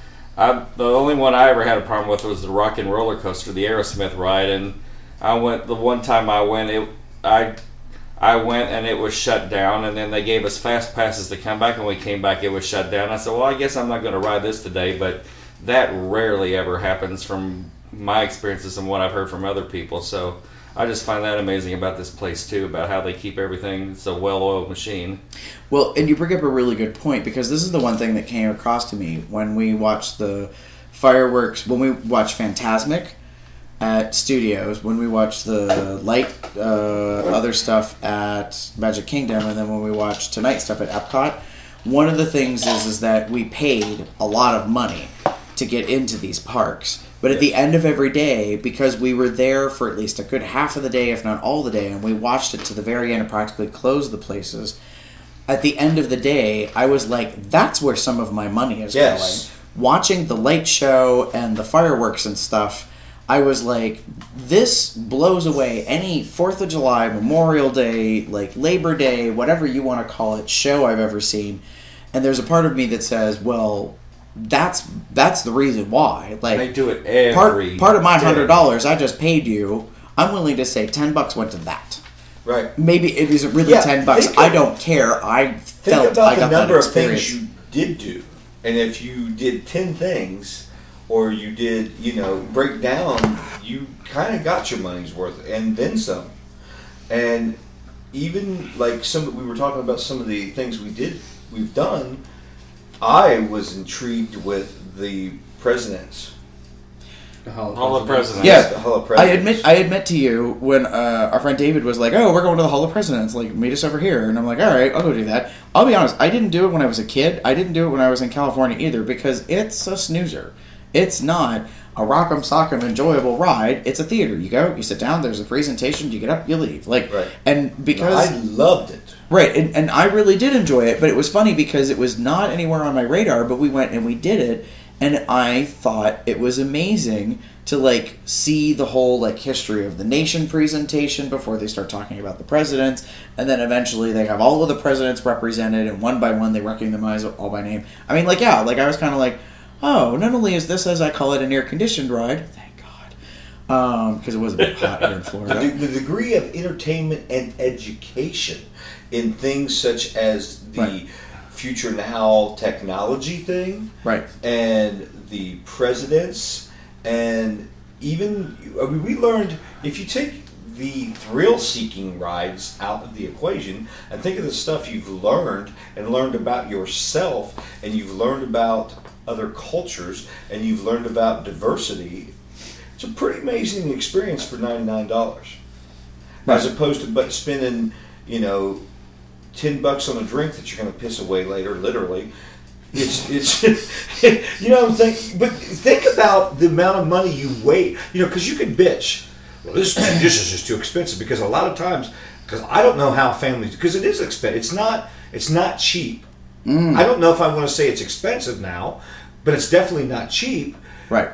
I, the only one I ever had a problem with was the Rock and Roller Coaster, the Aerosmith ride, and I went the one time I went, it I I went and it was shut down, and then they gave us fast passes to come back, and when we came back it was shut down. I said, well, I guess I'm not going to ride this today, but that rarely ever happens from my experiences and what I've heard from other people. So I just find that amazing about this place too, about how they keep everything. It's a well-oiled machine. well, and you bring up a really good point because this is the one thing that came across to me when we watched the fireworks, when we watched Fantasmic at Studios, when we watched the light uh, other stuff at Magic Kingdom, and then when we watched tonight stuff at Epcot. One of the things is is that we paid a lot of money to get into these parks. But at the end of every day, because we were there for at least a good half of the day, if not all the day, and we watched it to the very end and practically closed the places, at the end of the day, I was like, that's where some of my money is Yes. going. Watching the light show and the fireworks and stuff, I was like, this blows away any fourth of July, Memorial Day, like Labor Day, whatever you want to call it, show I've ever seen. And there's a part of me that says, well, that's that's the reason why. Like, They do it every part part of my day. hundred dollars I just paid you, I'm willing to say ten bucks went to that. Right. Maybe it isn't really Yeah, ten bucks. think I of- don't care. I Think felt about I the got number that of experience. things you did do, and if you did ten things, or you did, you know, break down, you kind of got your money's worth and then some. And even like some, we were talking about some of the things we did, we've done. I was intrigued with the presidents. The Hall of Hall of Presidents. Yeah. The Hall of I Presidents. admit, I admit to you when uh, our friend David was like, "Oh, we're going to the Hall of Presidents. Like, meet us over here." And I'm like, "All right, I'll go do that." I'll be honest, I didn't do it when I was a kid. I didn't do it when I was in California either because it's a snoozer. It's not a rock'em sock'em enjoyable ride. It's a theater. You go, you sit down. There's a presentation. You get up, you leave. Like, Right. and because I loved it. Right, and, and I really did enjoy it, but it was funny because it was not anywhere on my radar, but we went and we did it, and I thought it was amazing to, like, see the whole, like, history of the nation presentation before they start talking about the presidents, and then eventually they have all of the presidents represented, and one by one they recognize all by name. I mean, like, yeah, like, I was kind of like, oh, not only is this, as I call it, an air-conditioned ride, thank God, because it was a bit hot here in Florida. The, the degree of entertainment and education in things such as the Right. Future Now technology thing, Right. and the presidents, and even I mean, we learned if you take the thrill-seeking rides out of the equation and think of the stuff you've learned and learned about yourself, and you've learned about other cultures, and you've learned about diversity. It's a pretty amazing experience for ninety-nine dollars, as opposed to but spending, you know, ten bucks on a drink that you're going to piss away later, literally. It's it's you know what I'm saying. But think about the amount of money you wait. You know, because you can bitch. Well, this this is just too expensive. Because a lot of times, because I don't know how families, because it is expensive. It's not it's not cheap Mm. I don't know if I want to say it's expensive now, but it's definitely not cheap. Right.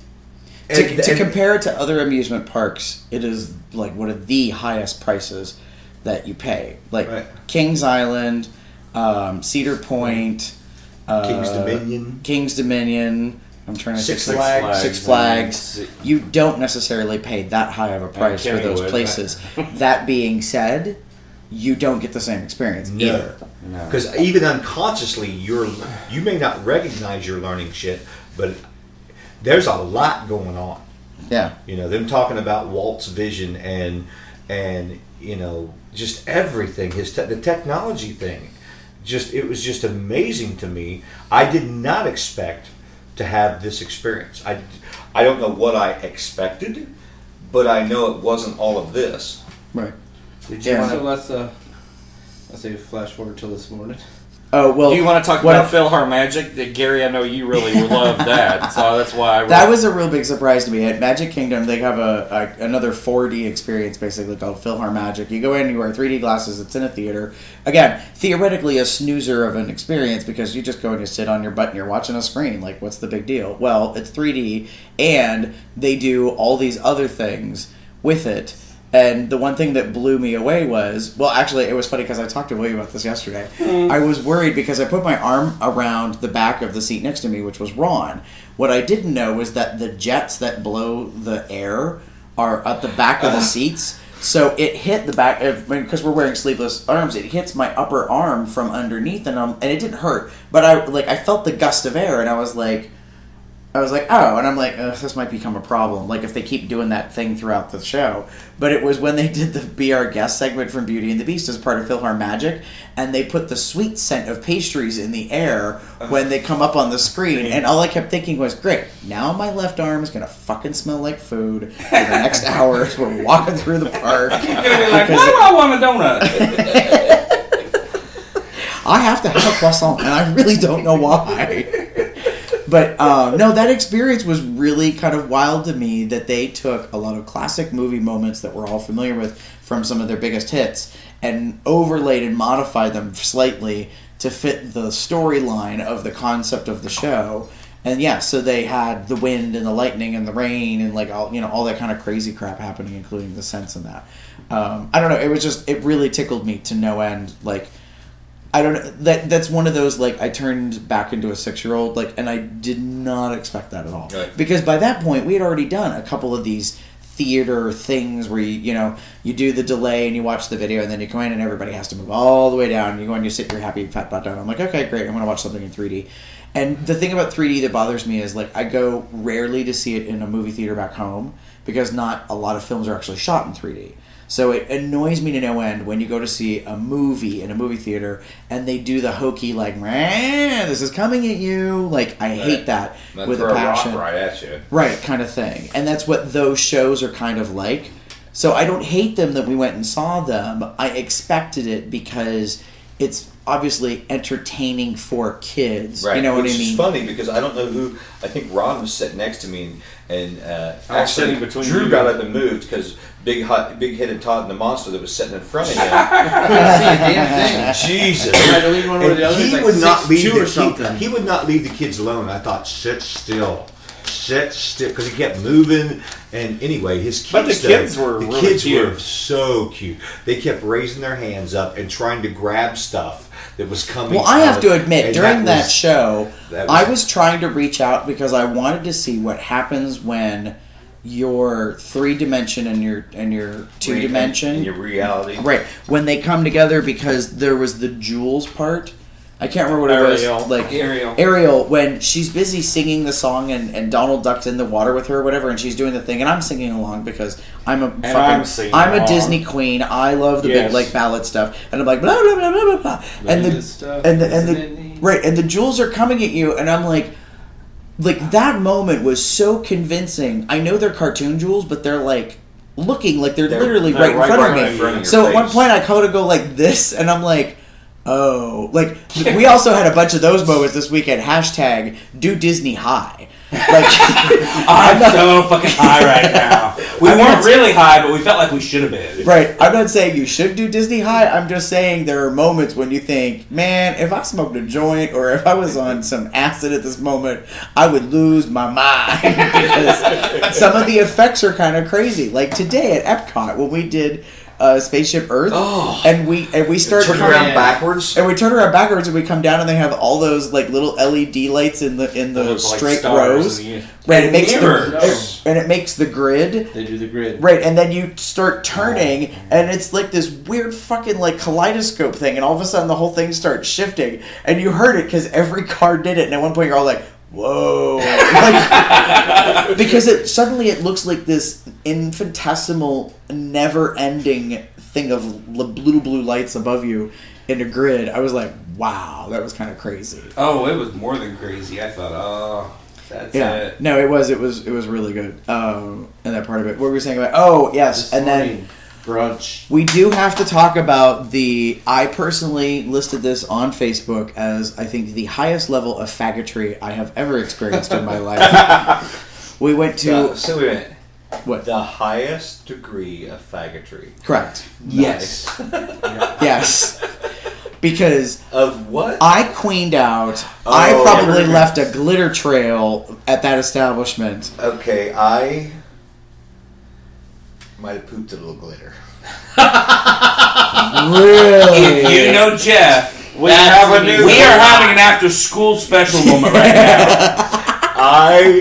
And, to, to and- compare it to other amusement parks, it is like one of the highest prices that you pay. Like Right. Kings Island, um, Cedar Point, uh, King's Dominion. King's Dominion. I'm trying to Six think. Flags. Six and Flags. Si- You don't necessarily pay that high of a price for those Kennywood. places. That being said, you don't get the same experience No. either. No. Because even unconsciously, you're you may not recognize you're learning shit, but there's a lot going on. Yeah. You know, them talking about Walt's vision and and you know just everything. His te- the technology thing, just it was just amazing to me. I did not expect to have this experience. I I don't know what I expected, but I know it wasn't all of this. Right. Did you Yeah. want to let's uh, let's say flash forward till this morning. Oh well. Do you want to talk what about if- Philhar Magic? Uh, Gary, I know you really love that, so that's why I That was a real big surprise to me. At Magic Kingdom, they have a, a another four D experience basically called Philhar Magic. You go in, you wear three D glasses. It's in a theater. Again, theoretically a snoozer of an experience because you just go and you sit on your butt and you're watching a screen. Like, what's the big deal? Well, it's three D, and they do all these other things with it. And the one thing that blew me away was, well, actually, it was funny because I talked to William about this yesterday. I was worried because I put my arm around the back of the seat next to me, which was Ron. What I didn't know was that the jets that blow the air are at the back of the seats. So it hit the back, because we're wearing sleeveless arms, it hits my upper arm from underneath, and, um, and it didn't hurt. But I like I felt the gust of air, and I was like... I was like, oh, and I'm like, ugh, this might become a problem. Like, if they keep doing that thing throughout the show. But it was when they did the Be Our Guest segment from Beauty and the Beast as part of Philhar Magic, and they put the sweet scent of pastries in the air when they come up on the screen. And all I kept thinking was, great, now my left arm is going to fucking smell like food for the next hour as we're walking through the park. You're gonna be like, why do I want a donut? I have to have a croissant, and I really don't know why. But uh, no, that experience was really kind of wild to me that they took a lot of classic movie moments that we're all familiar with from some of their biggest hits and overlaid and modified them slightly to fit the storyline of the concept of the show. And yeah, so they had the wind and the lightning and the rain and like all you know all that kind of crazy crap happening, including the sense in that. Um, I don't know. It was just it really tickled me to no end. Like. I don't know. That that's one of those like I turned back into a six year old like, and I did not expect that at all. Right. Because by that point we had already done a couple of these theater things where you you know you do the delay and you watch the video and then you come in and everybody has to move all the way down. You go and you sit your happy fat butt down. I'm like, okay, great. I'm going to watch something in three D. And the thing about three D that bothers me is like I go rarely to see it in a movie theater back home because not a lot of films are actually shot in three D. So it annoys me to no end when you go to see a movie in a movie theater and they do the hokey like, man, this is coming at you. Like I hate that Then with throw a passion. rock right at you. Right, kind of thing. And that's what those shows are kind of like. So I don't hate them that we went and saw them. I expected it because it's obviously entertaining for kids. Right, You know which what I mean? is funny because I don't know who. I think Ron was sitting next to me, and, and uh, I was actually sitting between Drew you. got up and moved because big hot, big headed Todd and the monster that was sitting in front of him. See a damn thing. Jesus. I had to leave one over And the other. he It's like would not six leave two the, or something. He, he would not leave the kids alone. I thought, sit still, sit still, because he kept moving. And anyway, his kids. But the though, kids were the really kids cute. were so cute. They kept raising their hands up and trying to grab stuff that was coming. Well, I have out. to admit, And during that, was- show, that I was- was trying to reach out because I wanted to see what happens when your three dimension and your and your two dimension, in your reality. right? When they come together, because there was the Jules part. I can't remember what it Ariel. was. Like Ariel. Ariel, when she's busy singing the song and, and Donald ducks in the water with her or whatever, and she's doing the thing, and I'm singing along because I'm a fucking, I'm singing I'm a along. Disney queen. I love the Yes. big like ballad stuff, and I'm like blah blah blah blah blah blah, and the Latest stuff, and the and isn't it the neat? right and the jewels are coming at you, and I'm like, like that moment was so convincing. I know they're cartoon jewels, but they're like looking like they're, They're- literally they're right in right- front right of in me. front of your So at one face. point I kind of go like this, and I'm like, oh, like we also had a bunch of those moments this weekend. Hashtag do Disney high. Like I'm so fucking high right now. We I'm weren't not- really high, but we felt like we should have been. Right. I'm not saying you should do Disney high. I'm just saying there are moments when you think, man, if I smoked a joint or if I was on some acid at this moment, I would lose my mind because some of the effects are kind of crazy. Like today at Epcot when we did uh, Spaceship Earth, Oh. and we and we start Turn coming- around backwards. and we turn around backwards and we come down and they have all those like little L E D lights in the in the Look like straight stars rows. in the- Right, it makes the mirrors. and it makes the grid. They do the grid. Right, and then you start turning, and it's like this weird fucking like kaleidoscope thing, and all of a sudden the whole thing starts shifting, and you heard it because every car did it, and at one point you're all like, "Whoa!" Like, because it suddenly it looks like this infinitesimal, never-ending thing of l- blue blue lights above you in a grid. I was like, "Wow, that was kind of crazy." Oh, it was more than crazy. I thought, oh, that's Yeah, it. no, it was, it was, it was really good. Um, and that part of it. What were we saying about? Oh, yes, This and then. morning, brunch. We do have to talk about the. I personally listed this on Facebook as I think the highest level of faggotry I have ever experienced in my life. We went to Uh, so wait a minute. what? The highest degree of faggotry. Correct. Yes. Yes. Because Of what? I queened out. I Oh. probably left a glitter trail at that establishment. Okay, I might have pooped a little glitter. Really? If you know Jeff, We that's- have a new- we are having an after school special moment right now. I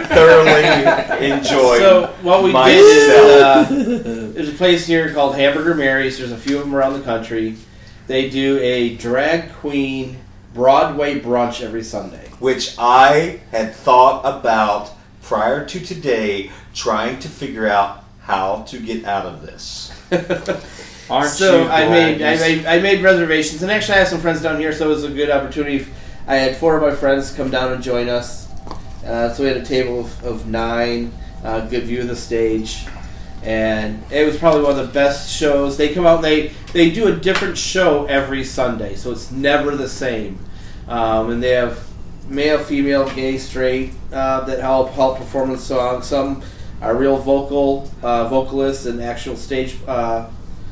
thoroughly enjoyed So what we myself. did is uh, there's a place here called Hamburger Mary's. There's a few of them around the country. They do a drag queen Broadway brunch every Sunday. which I had thought about prior to today, trying to figure out how to get out of this. Aren't so you I glad made you I s- made I made reservations, and actually I have some friends down here, so it was a good opportunity. I had four of my friends come down and join us. Uh, so we had a table of, of nine, uh, good view of the stage, and it was probably one of the best shows. They come out and they they do a different show every Sunday, so it's never the same. Um, and they have male, female, gay, straight uh, that help help perform the song. Some are real vocal uh, vocalists and actual stage uh,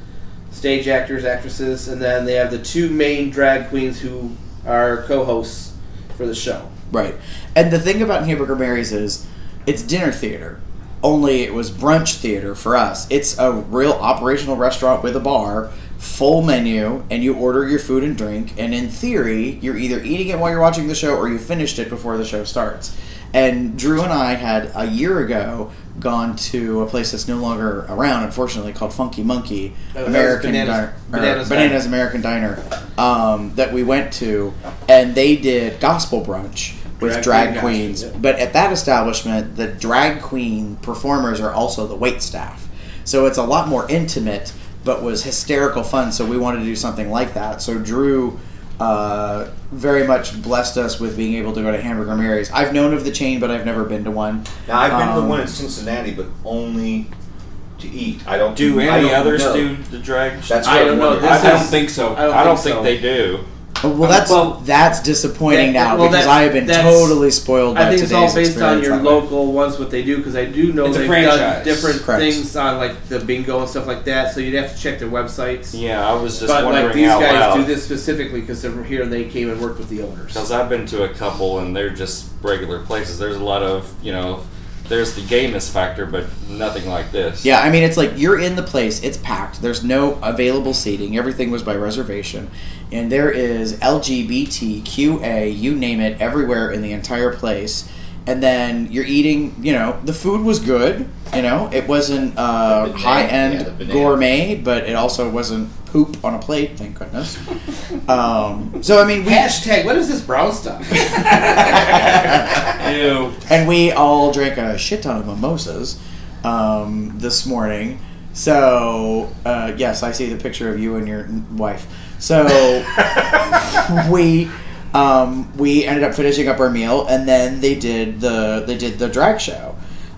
stage actors, actresses, and then they have the two main drag queens who are co-hosts for the show. Right. And the thing about Hamburger Mary's is it's dinner theater. Only it was brunch theater for us. It's a real operational restaurant with a bar, full menu, and you order your food and drink, and in theory, you're either eating it while you're watching the show or you finished it before the show starts. And Drew and I had a year ago gone to a place that's no longer around, unfortunately, called Funky Monkey, Oh, that was American Bananas- Diner, or Bananas Bananas Diner. American Diner, um, that we went to, and they did gospel brunch with Drag drag, queen queens. gospel, yeah. But at that establishment, the drag queen performers are also the wait staff, so it's a lot more intimate, but was hysterical fun. So we wanted to do something like that. So Drew uh, very much blessed us with being able to go to Hamburger Mary's. I've known of the chain, but I've never been to one. Now I've been to the Um, one in Cincinnati, but only to eat. I don't Do I any don't others know. do the drag? That's I what don't I'm know. wondering. This I don't is- think so. I don't I don't think think so. they do. Oh, well, that's Well, that's disappointing that- now well, because that- I have been that's- totally spoiled by I think it's today's all based on experience your that way. local ones, what they do, because I do know It's a they've franchise. done different Correct. things on like the bingo and stuff like that. So you'd have to check their websites. Yeah, I was just but wondering like these out guys loud. do this specifically because they're here and they came and worked with the owners. Because I've been to a couple and they're just regular places. There's a lot of, you know, there's the gayness factor, but nothing like this. Yeah, I mean, it's like you're in the place, it's packed, there's no available seating, everything was by reservation, and there is L G B T Q A, you name it, everywhere in the entire place. And then you're eating, you know, the food was good, you know, it wasn't uh, The banana, high end yeah, the banana. gourmet, but it also wasn't poop on a plate, thank goodness. um, so, I mean, we. Hashtag, what is this brown stuff? Ew. And we all drank a shit ton of mimosas um, this morning. So, uh, yes, I see the picture of you and your n- wife. So, we um, we ended up finishing up our meal, and then they did the they did the drag show.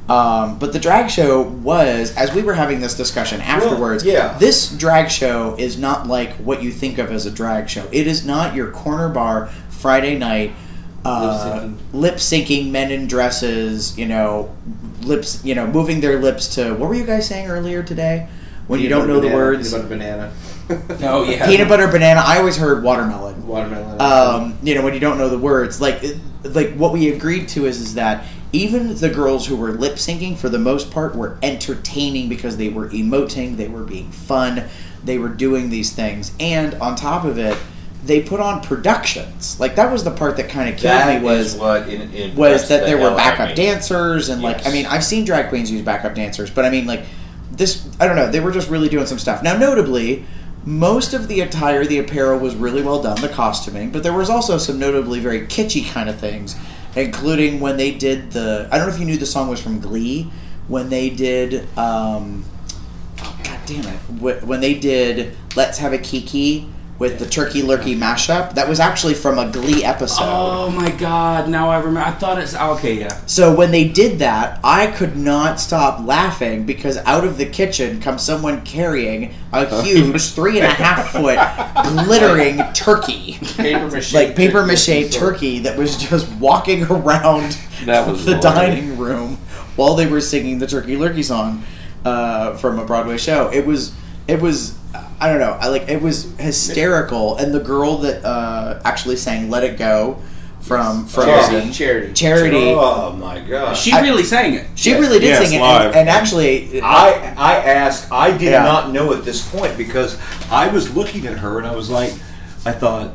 Um, but the drag show was, as we were having this discussion afterwards, Well, yeah. this drag show is not like what you think of as a drag show. It is not your corner bar Friday night uh, lip syncing men in dresses, you know, lips, you know, moving their lips to, what were you guys saying earlier today? When Peanut you don't butter know banana, the words. Peanut butter banana. Oh yeah. Peanut butter banana. I always heard watermelon. Watermelon. Um, you know, when you don't know the words, like, it- like what we agreed to is is that even the girls who were lip syncing, for the most part, were entertaining because they were emoting, they were being fun, they were doing these things, and on top of it, they put on productions. Like that was the part that kind of killed That me was is what in, in was that there were hell out of backup me. dancers and like Yes. I mean I've seen drag queens use backup dancers, but I mean like this I don't know, they were just really doing some stuff. Now notably, most of the attire, the apparel was really well done, the costuming, but there was also some notably very kitschy kind of things, including when they did the I don't know if you knew the song was from Glee, when they did um oh god damn it wh- when they did Let's Have a Kiki with the Turkey Lurkey mashup. That was actually from a Glee episode. Oh my god! Now I remember. I thought it's okay. Yeah. So when they did that, I could not stop laughing because out of the kitchen comes someone carrying a huge three and a half foot glittering turkey, paper mache. like paper mache turkey that was just walking around That was the hilarious. dining room while they were singing the Turkey Lurkey song uh, from a Broadway show. It was it was. I don't know. I like it was hysterical, and the girl that uh, actually sang "Let It Go" from Frozen, Charity. Charity, Oh my god! She I- really sang it. she Yes. really did Yes, sing it, live. and, and actually, I I asked. I did Yeah. not know at this point because I was looking at her and I was like, I thought,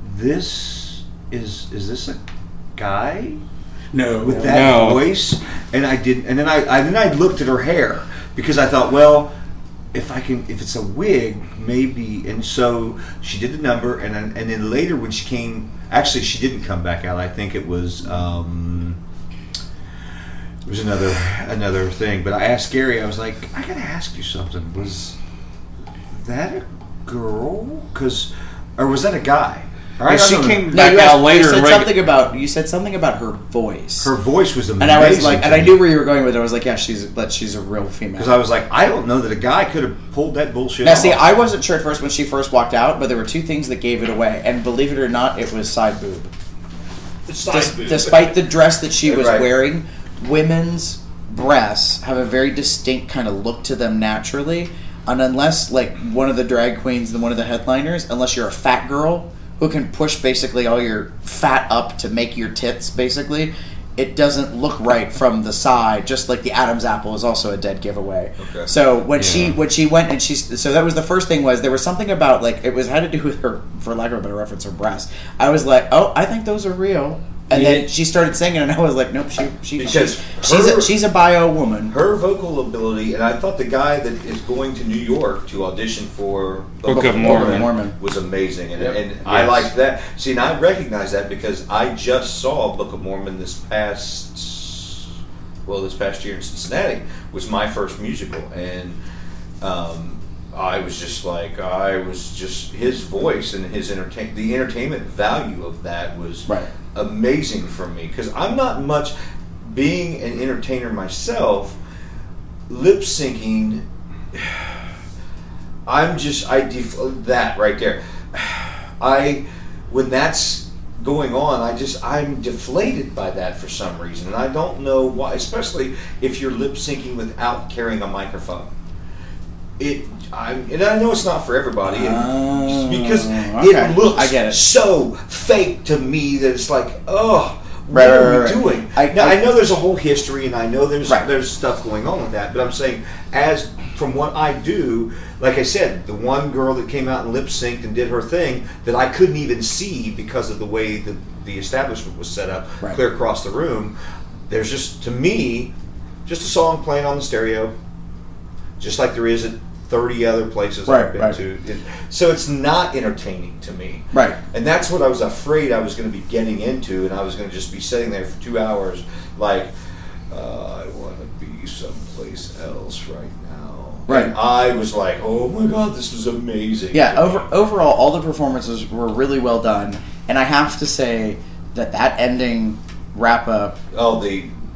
this is is this a guy No. with that No. voice? And I didn't. And then I, I then I looked at her hair because I thought, well, if I can, if it's a wig, maybe. And so she did the number, and then, and then later when she came, actually she didn't come back out. I think it was um, it was another another thing. But I asked Gary. I was like, I gotta ask you something. Was that a girl? Because or was that a guy? All right, And I she don't know. came no, back you, out asked, later you said and reg- something about you said something about her voice, Her voice was amazing. and I was like, and to I me. knew where you were going with it. I was like, yeah, she's that she's a real female. Because I was like, I don't know that a guy could have pulled that bullshit Now, off. see, I wasn't sure at first when she first walked out, but there were two things that gave it away, and believe it or not, it was side boob. Des- despite the dress that she was Right. wearing, women's breasts have a very distinct kind of look to them naturally, and unless like one of the drag queens and one of the headliners, unless you're a fat girl who can push basically all your fat up to make your tits, basically, it doesn't look right from the side. Just like the Adam's apple is also a dead giveaway. Okay. So when she Yeah. when she went and she so that was the first thing was there was something about like it was had to do with her, for lack of a better reference, her breasts. I was like, oh, I think those are real. And Yeah. then she started singing, and I was like, nope, she she Because she, she's a, her- she's a bio woman. her vocal ability, and I thought the guy that is going to New York to audition for Book of Mormon. Mormon. was amazing, and, Yep. and I Yes. like that. See, and I recognize that because I just saw Book of Mormon this past, well, this past year in Cincinnati was my first musical, and um, I was just like, I was just his voice and his entertain, the entertainment value of that was Right. amazing for me because I'm not much being an entertainer myself. Lip syncing, I'm just I def- that right there. I when that's going on, I just I'm deflated by that for some reason, and I don't know why. Especially if you're lip syncing without carrying a microphone. It I and I know it's not for everybody, and Oh, because okay. it looks I get it. so fake to me that it's like, oh, Right, what right, are right, we right. doing? I- now I- I know there's a whole history, and I know there's Right. there's stuff going on with that, but I'm saying as from what I do, like I said, the one girl that came out and lip synced and did her thing that I couldn't even see because of the way that the establishment was set up, Right. clear across the room. There's just to me, just a song playing on the stereo, just like there is at thirty other places Right, I've been right. to. It, so it's not entertaining to me. Right. And that's what I was afraid I was going to be getting into, and I was going to just be sitting there for two hours like, uh, I want to be someplace else right now. Right. And I was like, oh my god, this was amazing. Yeah, over, overall, all the performances were really well done, and I have to say that that ending wrap up, Oh, the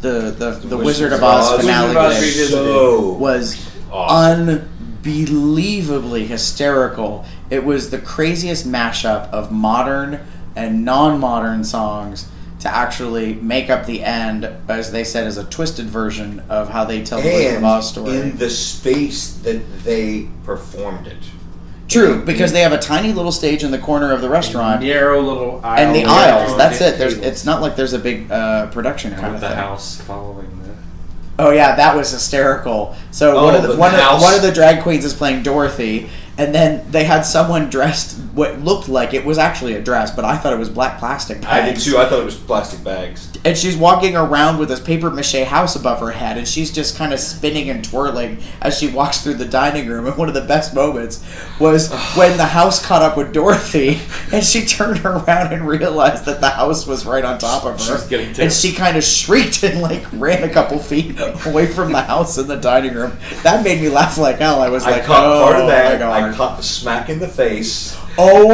the the, the, Wizard Wizard of of Oz Oz. finale Wizard of Oz today revisited. So was awesome. unbelievably hysterical. It was the craziest mashup of modern and non-modern songs to actually make up the end, as they said, as a twisted version of how they tell the Wizard of Oz And story. in the space that they performed it. True, because they have a tiny little stage in the corner of the restaurant. Narrow little aisle. And the Yeah. aisles, that's it. There's, Tables. it's not like there's a big uh, production And kind with of the thing. house following the. Oh yeah, that was hysterical. So Oh, one of the, the one, house. of, one of the drag queens is playing Dorothy, and then they had someone dressed what looked like it was actually a dress, but I thought it was black plastic bags. I did too. I thought it was plastic bags. And she's walking around with this paper mache house above her head, and she's just kind of spinning and twirling as she walks through the dining room. And one of the best moments was when the house caught up with Dorothy, and she turned around and realized that the house was right on top of her. She's getting And tips. she kind of shrieked and like ran a couple feet away from the house in the dining room. That made me laugh like hell. I was I like, caught oh part of that. my god. I caught the smack in the face. Oh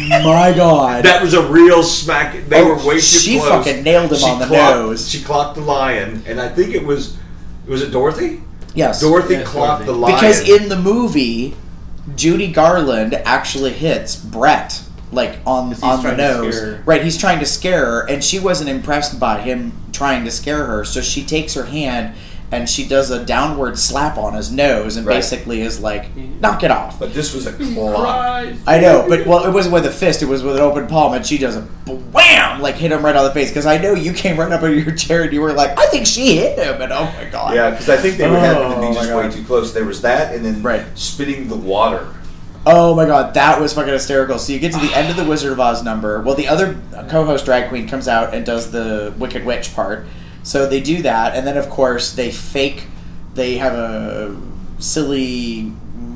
my god. That was a real smack. They Oh, were way too she close. fucking nailed him She on the clocked- nose. She clocked the lion, and I think it was was it Dorothy? Yes. Dorothy Yes, clocked Dorothy. the lion Because in the movie, Judy Garland actually hits Brett like on he's on the trying to nose. scare her. Right, he's trying to scare her, and she wasn't impressed by him trying to scare her. So she takes her hand and she does a downward slap on his nose, and Right. basically is like, "Knock it off." But this was a clock. Cried. I know, but well, it wasn't with a fist; it was with an open palm, and she does a wham, like hit him right on the face. Because I know you came right up in your chair and you were like, "I think she hit him," and oh my god, Yeah, because I think they were happening to Oh, be my just God. way too close. There was that, and then Right. spitting the water. Oh my god, that was fucking hysterical. So you get to the end of the Wizard of Oz number. Well, the other co-host drag queen comes out and does the Wicked Witch part. So they do that, and then of course they fake. They have a silly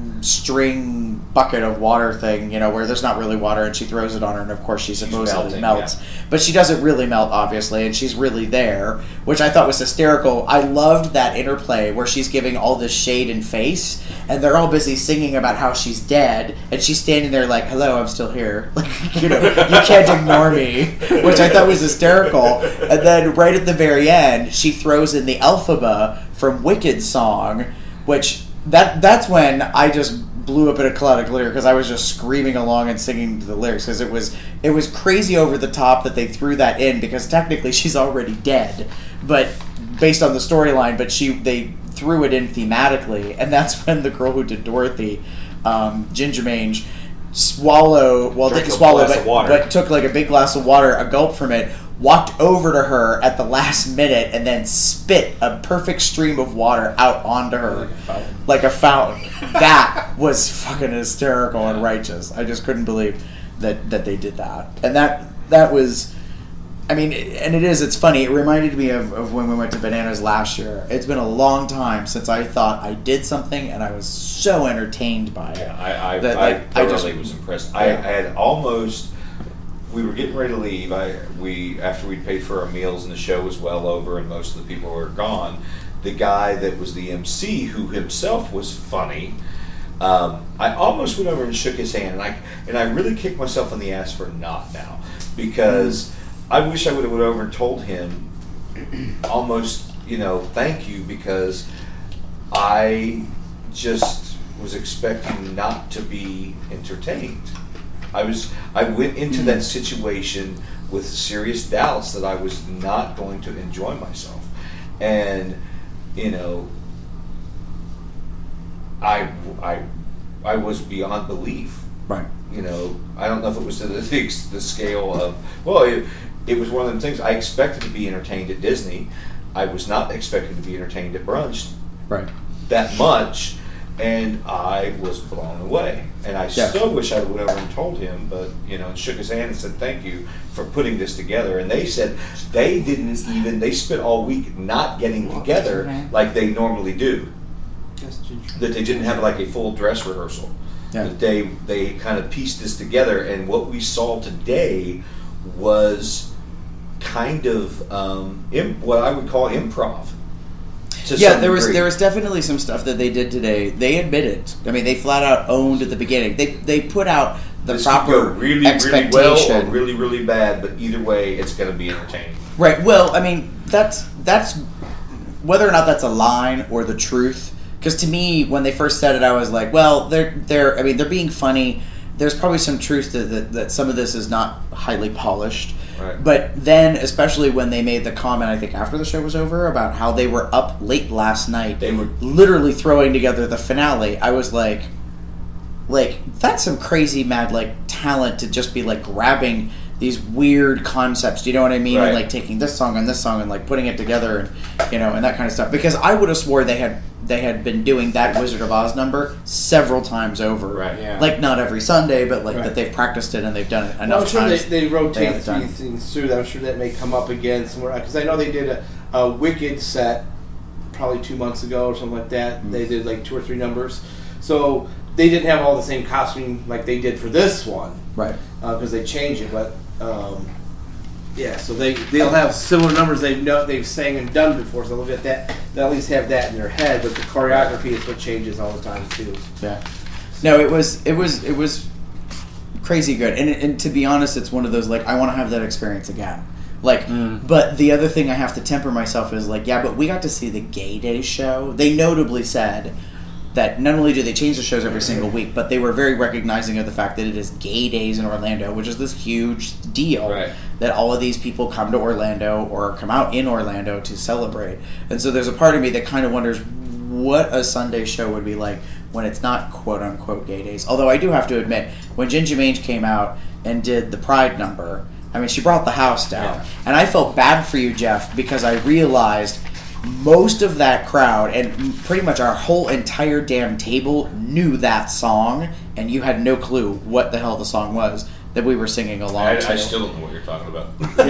string bucket of water thing, you know, where there's not really water, and she throws it on her, and of course she supposedly melting, melts. But she doesn't really melt, obviously, and she's really there, which I thought was hysterical. I loved that interplay where she's giving all this shade and face, and they're all busy singing about how she's dead, and she's standing there like, "Hello, I'm still here." Like, you know, you can't ignore me, which I thought was hysterical. And then right at the very end, she throws in the Elphaba from Wicked song, which that that's when I just blew up in a cloud of glitter because I was just screaming along and singing the lyrics because it was it was crazy over the top that they threw that in because technically she's already dead, but based on the storyline, but she they threw it in thematically, and that's when the girl who did Dorothy, um, Ginger Mange, swallow well Drank didn't a swallow glass but, of water. but took like a big glass of water, a gulp from it, walked over to her at the last minute, and then spit a perfect stream of water out onto her like a fountain. That was fucking hysterical and righteous. I just couldn't believe that that they did that, and that that was. I mean, and it is, it's funny. It reminded me of, of when we went to Bananas last year. It's been a long time since I thought I did something and I was so entertained by it. Yeah, I, I, That, I like, I thoroughly just- was impressed. I, I Yeah. had almost. We were getting ready to leave. I we after we'd paid for our meals and the show was well over and most of the people were gone. The guy that was the M C, who himself was funny, um, I almost went over and shook his hand, and I and I really kicked myself in the ass for not now because I wish I would have went over and told him almost, you know, thank you, because I just was expecting not to be entertained. I was I went into that situation with serious doubts that I was not going to enjoy myself, and you know, I I I was beyond belief. Right. You know, I don't know if it was to the, the scale of well, it, it was one of them things. I expected to be entertained at Disney. I was not expecting to be entertained at brunch Right. that much, and I was blown away. And I Yeah. still wish I would have over and told him, but you know, shook his hand and said thank you for putting this together. And they said they didn't even they spent all week not getting together like they normally do. That they didn't have like a full dress rehearsal. Yeah. That they they kind of pieced this together, and what we saw today was kind of um, imp- what I would call improv. To Yeah, some there was degree. there was definitely some stuff that they did today. They admitted. I mean, they flat out owned at the beginning. They they put out the This proper could go really, really expectation. well or really, really bad, but either way, it's going to be entertaining. Right. Well, I mean, that's that's whether or not that's a line or the truth. Because to me, when they first said it, I was like, well, they're they're. I mean, they're being funny. There's probably some truth to that. That some of this is not highly polished. Right. But then, especially when they made the comment, I think after the show was over, about how they were up late last night, They were- literally throwing together the finale. I was like, like that's some crazy mad like talent to just be like grabbing these weird concepts. Do you know what I mean? Right. And like taking this song and this song and like putting it together and you know and that kind of stuff. Because I would have swore they had they had been doing that Wizard of Oz number several times over. Right. Yeah. Like not every Sunday, but like Right. that they've practiced it and they've done it enough Well, I'm sure they, times. they They rotate have it done. these things through. I'm sure that may come up again somewhere because I know they did a, a Wicked set probably two months ago or something like that. Mm. They did like two or three numbers, so they didn't have all the same costume like they did for this one Right. because they changed it. But um, yeah, so they they'll have similar numbers they've know they've sang and done before. So they'll get that. They'll at least have that in their head. But the choreography is what changes all the time too. Yeah. No, it was it was it was crazy good, and and to be honest, it's one of those like I want to have that experience again. Like, but the other thing I have to temper myself is like, yeah, but we got to see the Gay Day show. They notably said that not only do they change the shows every single week, but they were very recognizing of the fact that it is Gay Days in Orlando, which is this huge deal Right. that all of these people come to Orlando or come out in Orlando to celebrate. And so there's a part of me that kind of wonders what a Sunday show would be like when it's not quote-unquote Gay Days. Although I do have to admit, when Ginger Mange came out and did the Pride number, I mean, she brought the house down. Yeah. And I felt bad for you, Jeff, because I realized most of that crowd and pretty much our whole entire damn table knew that song, and you had no clue what the hell the song was that we were singing along I, to. I still don't know what you're talking about.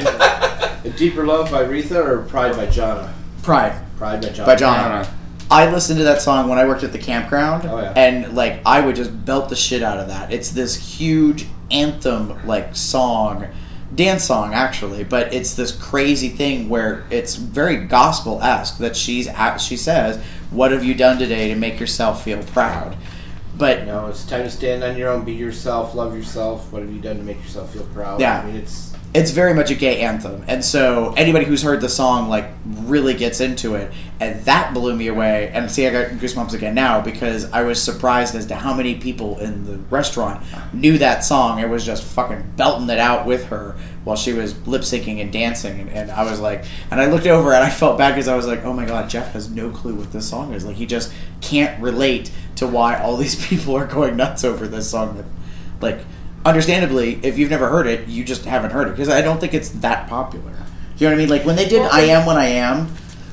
A Deeper Love by Aretha or Pride by Jonna? Pride Pride by Jonna. by John. I listened to that song when I worked at the campground, Oh, yeah. and like I would just belt the shit out of that. It's this huge anthem like song, dance song actually, but it's this crazy thing where it's very gospel-esque that she's at, she says, "What have you done today to make yourself feel proud?" But You know, it's time to stand on your own, be yourself, love yourself. What have you done to make yourself feel proud? Yeah. I mean, it's it's very much a gay anthem, and so anybody who's heard the song like really gets into it, and that blew me away. And see, I got goosebumps again now because I was surprised as to how many people in the restaurant knew that song and was just fucking belting it out with her while she was lip syncing and dancing. And, and I was like, and I looked over and I felt bad because I was like, oh my god, Jeff has no clue what this song is. Like he just can't relate to why all these people are going nuts over this song. That, like. Understandably, if you've never heard it, you just haven't heard it because I don't think it's that popular. Do you know what I mean? Like when they did "I Am When I Am,"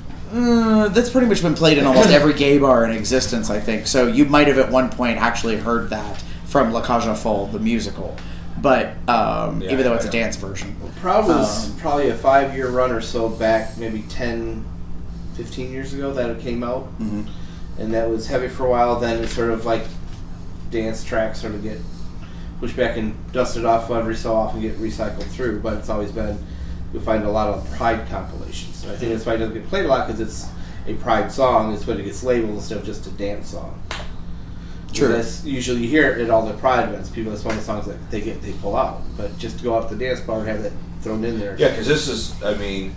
uh, that's pretty much been played in almost every gay bar in existence, I think. So you might have at one point actually heard that from La Cage aux Folles, the musical, but um, Yeah, even though it's I a know. dance version. Proud was Um, probably a five-year run or so back, maybe ten, fifteen years ago that it came out. Mhm. And that was heavy for a while. Then it sort of like dance tracks sort of get pushed back and dusted off every so often, get recycled through. But it's always been, you'll find a lot of Pride compilations. So I think that's why it doesn't get played a lot because it's a Pride song. It's when it gets labeled instead of just a dance song. True. That's usually you hear it at all the Pride events. People, that's one of the songs that they get they pull out. But just to go out to the dance bar and have that thrown in there. Yeah, because this is, I mean,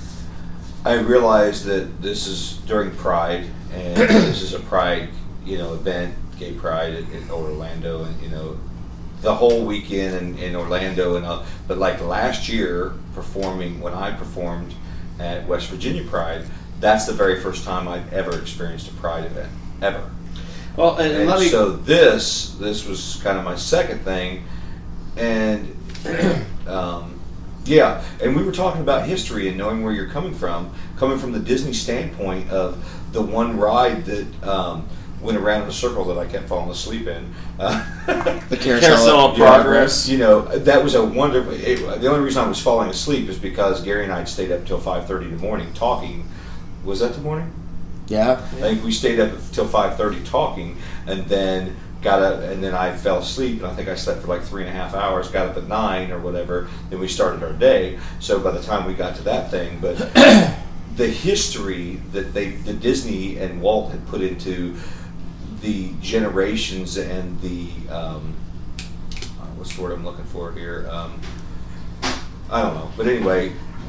I realize that this is during Pride, and this is a Pride, you know, event, gay Pride in, in Orlando, and you know, the whole weekend in, in Orlando, and uh, but like last year, performing when I performed at West Virginia Pride, that's the very first time I've ever experienced a Pride event ever. Well, and, and And let me. so this this was kind of my second thing, and um, yeah, and we were talking about history and knowing where you're coming from, coming from the Disney standpoint of the one ride that um, went around in a circle that I kept falling asleep in. Uh, The Carousel of yeah, Progress. You know, that was a wonderful. It, the only reason I was falling asleep is because Gary and I had stayed up till five thirty in the morning talking. Was that the morning? Yeah. I think we stayed up till five thirty talking, and then got up, and then I fell asleep, and I think I slept for like three and a half hours. Got up at nine or whatever. Then we started our day. So by the time we got to that thing, but the history that they, the Disney and Walt had put into the generations and the um, uh, what's the word I'm looking for here? Um, I don't know, but anyway,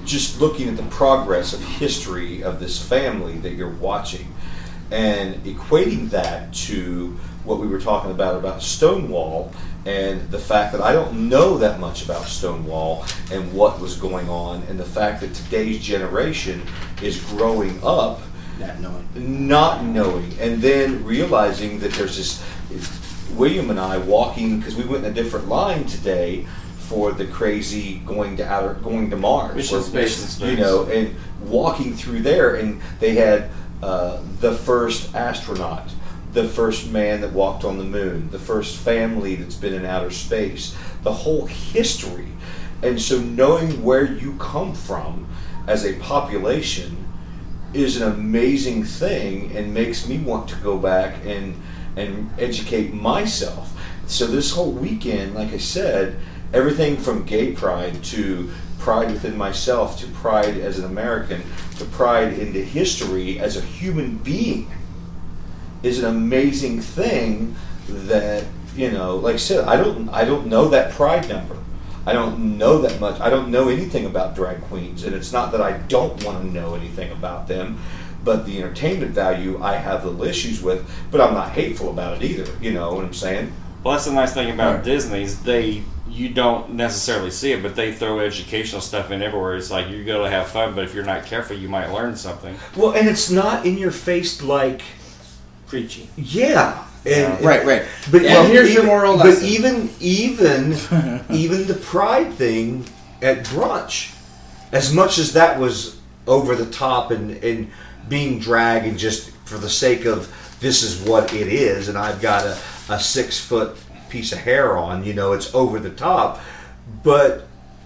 just looking at the progress of history of this family that you're watching, and equating that to what we were talking about about Stonewall, and the fact that I don't know that much about Stonewall and what was going on, and the fact that today's generation is growing up Not knowing. not knowing, and then realizing that there's this. William and I walking, because we went in a different line today for the crazy going to outer, going to Mars, Mission or, space. you know, and walking through there, and they had uh, the first astronaut, the first man that walked on the moon, the first family that's been in outer space, the whole history, and so knowing where you come from as a population is an amazing thing, and makes me want to go back and and educate myself. So this whole weekend, like I said, everything from gay pride to pride within myself to pride as an American to pride into history as a human being is an amazing thing that, you know, like I said, I don't I don't know that pride number. I don't know that much. I don't know anything about drag queens, and it's not that I don't want to know anything about them, but the entertainment value I have little issues with, but I'm not hateful about it either. You know what I'm saying? Well, that's the nice thing about Right. Disney's. They you don't necessarily see it, but they throw educational stuff in everywhere. It's like you go to have fun, but if you're not careful, you might learn something. Well, and it's not in your face like, Preachy. yeah. And, Right, right. But Yeah, even- here's your moral But lesson. even even even the pride thing at brunch, as much as that was over the top and, and being drag and just for the sake of this is what it is, and I've got a, a six foot piece of hair on, you know, it's over the top, but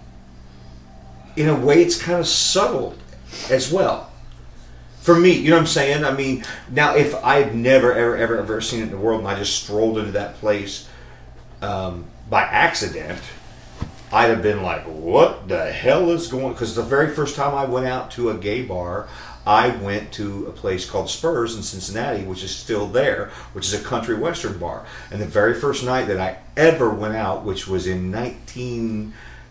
in a way it's kind of subtle as well. For me, you know what I'm saying? I mean, now if I'd never, ever, ever, ever seen it in the world and I just strolled into that place um, by accident, I'd have been like, what the hell is going on? Because the very first time I went out to a gay bar, I went to a place called Spurs in Cincinnati, which is still there, which is a country western bar. And the very first night that I ever went out, which was in nineteen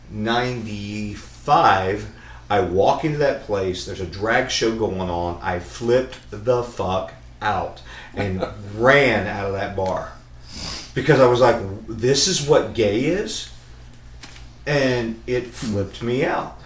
ninety-five, I walk into that place, there's a drag show going on, I flipped the fuck out and ran out of that bar. Because I was like, this is what gay is? And it flipped me out.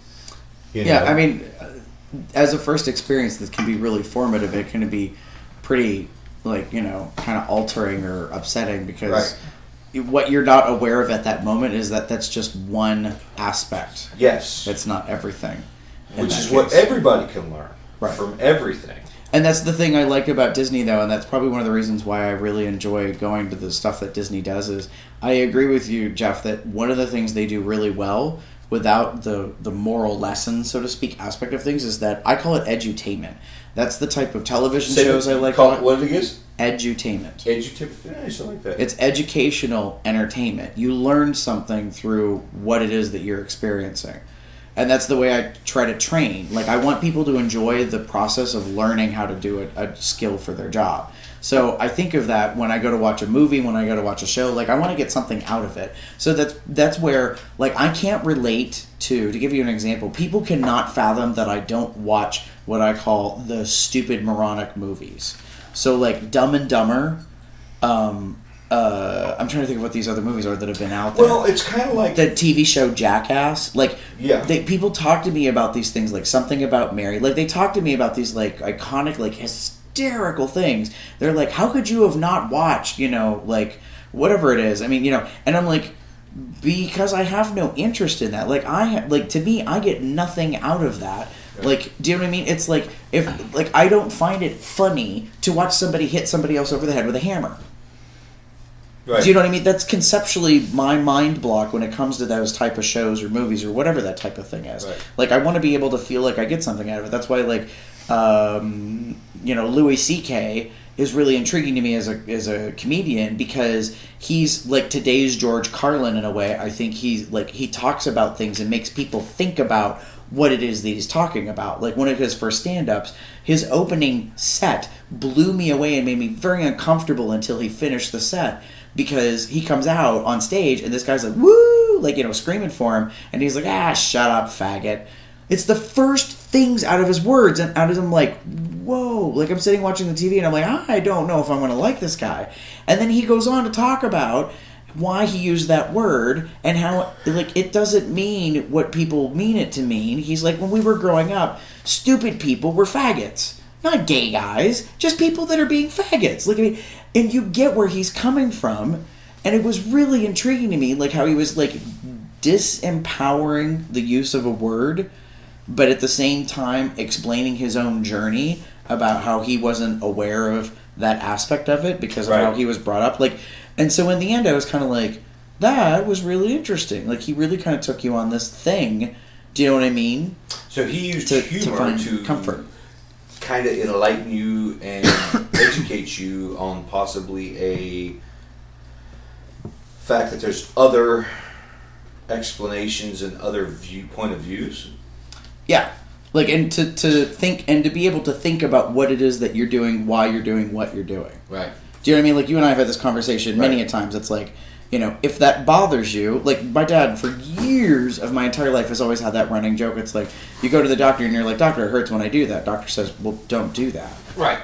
You Yeah, know? I mean, as a first experience, this can be really formative. It can be pretty, like, you know, kind of altering or upsetting because what you're not aware of at that moment is that that's just one aspect. Yes. It's not everything. in Which that is what case. everybody can learn Right. from everything. And that's the thing I like about Disney, though, and that's probably one of the reasons why I really enjoy going to the stuff that Disney does. Is I agree with you, Jeff, that one of the things they do really well, without the the moral lesson, so to speak, aspect of things, is that I call it edutainment. That's the type of television Say shows that- I like. Call on- it what it is? Edutainment. Edutainment. Yeah, I like that. It's educational entertainment. You learn something through what it is that you're experiencing. And that's the way I try to train. Like, I want people to enjoy the process of learning how to do a, a skill for their job. So I think of that when I go to watch a movie, when I go to watch a show. Like, I want to get something out of it. So that's that's where, like, I can't relate to, to give you an example, people cannot fathom that I don't watch what I call the stupid moronic movies. So, like, Dumb and Dumber, um... Uh, I'm trying to think of what these other movies are that have been out there. Well, it's kind of like The T V show Jackass. Like, Yeah. they, people talk to me about these things, like Something About Mary. Like, they talk to me about these, like, iconic, like, hysterical things. They're like, how could you have not watched, you know, like, whatever it is? I mean, you know, and I'm like, because I have no interest in that. Like, I, ha- like, to me, I get nothing out of that. Like, do you know what I mean? It's like, if, like, I don't find it funny to watch somebody hit somebody else over the head with a hammer. Right. Do you know what I mean? That's conceptually my mind block when it comes to those type of shows or movies or whatever that type of thing is. Right. Like, I want to be able to feel like I get something out of it. That's why, like, um, you know, Louis C K is really intriguing to me as a as a comedian because he's like today's George Carlin in a way. I think he's like he talks about things and makes people think about what it is that he's talking about. Like, one of his first stand-ups, his opening set blew me away and made me very uncomfortable until he finished the set. Because he comes out on stage and this guy's like, woo, like, you know, screaming for him. And he's like, ah, shut up, faggot. It's the first things out of his words, and out of him like, whoa. Like, I'm sitting watching the T V, and I'm like, I don't know if I'm going to like this guy. And then he goes on to talk about why he used that word, and how, like, it doesn't mean what people mean it to mean. He's like, when we were growing up, stupid people were faggots. Not gay guys, just people that are being faggots. Like, I mean, and you get where he's coming from, and it was really intriguing to me, like, how he was, like, disempowering the use of a word, but at the same time explaining his own journey about how he wasn't aware of that aspect of it because of Right. how he was brought up. Like, and so in the end, I was kind of like, that was really interesting. Like, he really kind of took you on this thing. Do you know what I mean? So he used To, humor to find to comfort. kind of enlighten you and educate you on possibly a fact that there's other explanations and other viewpoint of views. Yeah. Like, and to, to think, and to be able to think about what it is that you're doing, why you're doing what you're doing. Right. Do you know what I mean? Like, you and I have had this conversation many Right. a times. It's like, you know, if that bothers you, like, my dad, for years of my entire life, has always had that running joke. It's like, you go to the doctor and you're like, doctor, it hurts when I do that. Doctor says, well, don't do that. Right.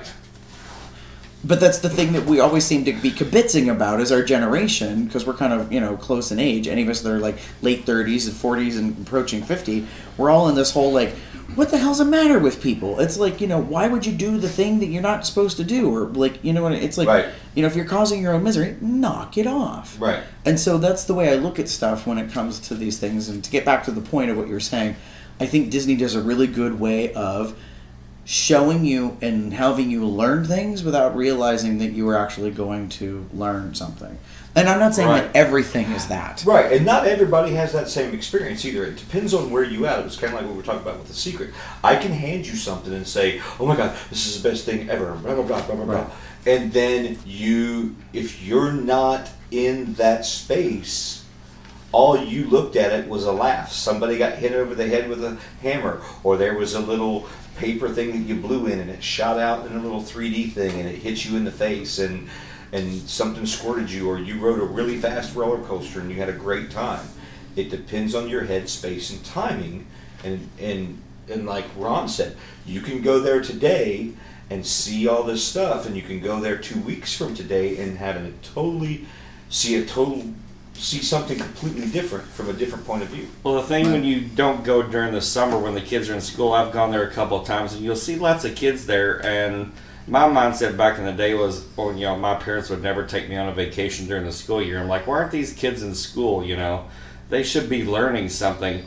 But that's the thing that we always seem to be kibitzing about as our generation, because we're kind of, you know, close in age. Any of us that are, like, late thirties and forties and approaching fifty, we're all in this whole, like, what the hell's the matter with people? It's like, you know, why would you do the thing that you're not supposed to do? Or, like, you know what, it's like, Right. you know, if you're causing your own misery, knock it off. Right. And so that's the way I look at stuff when it comes to these things. And to get back to the point of what you're saying, I think Disney does a really good way of showing you and having you learn things without realizing that you were actually going to learn something. And I'm not saying Right. that everything is that. Right, and not everybody has that same experience either. It depends on where you at. It's kind of like what we're talking about with The Secret. I can hand you something and say, "Oh my God, this is the best thing ever." Blah blah blah blah blah Right. blah. And then you, if you're not in that space, all you looked at it was a laugh. Somebody got hit over the head with a hammer, or there was a little paper thing that you blew in and it shot out in a little three D thing and it hit you in the face, and and something squirted you, or you rode a really fast roller coaster and you had a great time. It depends on your head space and timing, and and and like Ron said, you can go there today and see all this stuff, and you can go there two weeks from today and have a totally see a total see something completely different from a different point of view. Well, the thing when you don't go during the summer when the kids are in school, I've gone there a couple of times, and you'll see lots of kids there. And my mindset back in the day was, oh, you know, my parents would never take me on a vacation during the school year. I'm like, why aren't these kids in school? You know, they should be learning something.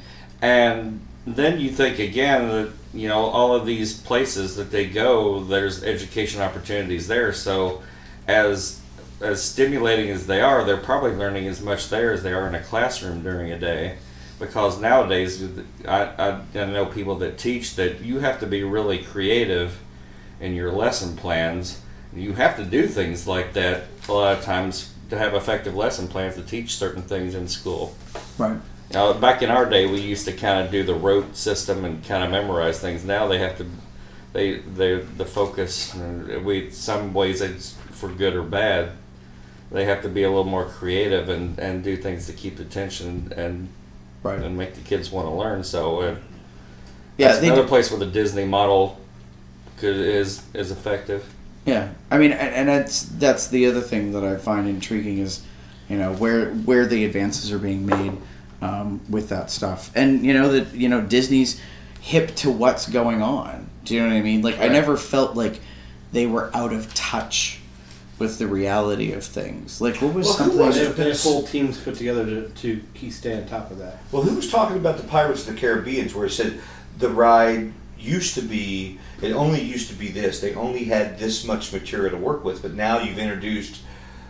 And then you think again that, you know, all of these places that they go, there's education opportunities there. So as as stimulating as they are, they're probably learning as much there as they are in a classroom during a day. Because nowadays, I, I, I know people that teach that you have to be really creative in your lesson plans. You have to do things like that a lot of times to have effective lesson plans to teach certain things in school. Right. Now, back in our day, we used to kind of do the rote system and kind of memorize things. Now they have to, they they the focus. We some ways it's for good or bad. They have to be a little more creative and, and do things to keep attention and Right. and make the kids want to learn. So uh, Yeah, that's they another do- place where the Disney model could, is is effective. Yeah, I mean, and, and that's that's the other thing that I find intriguing is, you know, where where the advances are being made um, with that stuff, and you know that you know Disney's hip to what's going on. Do you know what I mean? Like, I Right. never felt like they were out of touch with the reality of things. Like, what was Well, who something? was They it? have, they have full teams put together to, to keep stay on top of that. Well, who was talking about the Pirates of the Caribbean, where he said the ride used to be, it only used to be this. They only had this much material to work with, but now you've introduced,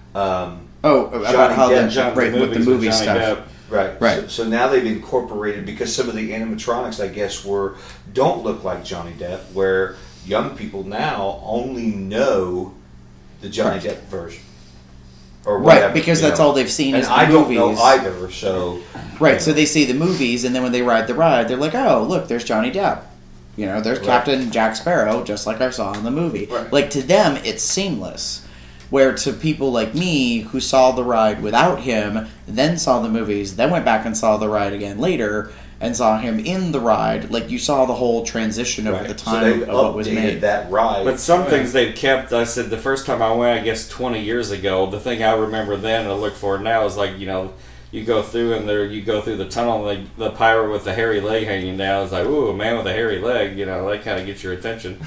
um, oh, about Johnny how Depp, the, John- right with the movies movie Johnny stuff. Depp. right, Right. So, so now they've incorporated, because some of the animatronics, I guess, were don't look like Johnny Depp, where young people now only know the Johnny Correct. Depp version. Or whatever, Right, because you that's know. all they've seen And is the I don't know movies. either, so Right, so they see the movies, and then when they ride the ride, they're like, oh, look, there's Johnny Depp. You know, there's Right. Captain Jack Sparrow, just like I saw in the movie. Right. Like, to them, it's seamless. Where to people like me, who saw the ride without him, then saw the movies, then went back and saw the ride again later, and saw him in the ride, like you saw the whole transition over Right. the So time they've of what was updated made. that ride. But some things they've kept. I said the first time I went, I guess twenty years ago. The thing I remember then and I look for now is like you know, you go through and there you go through the tunnel. And the, the pirate with the hairy leg hanging down is like, ooh, a man with a hairy leg. You know, that kind of gets your attention.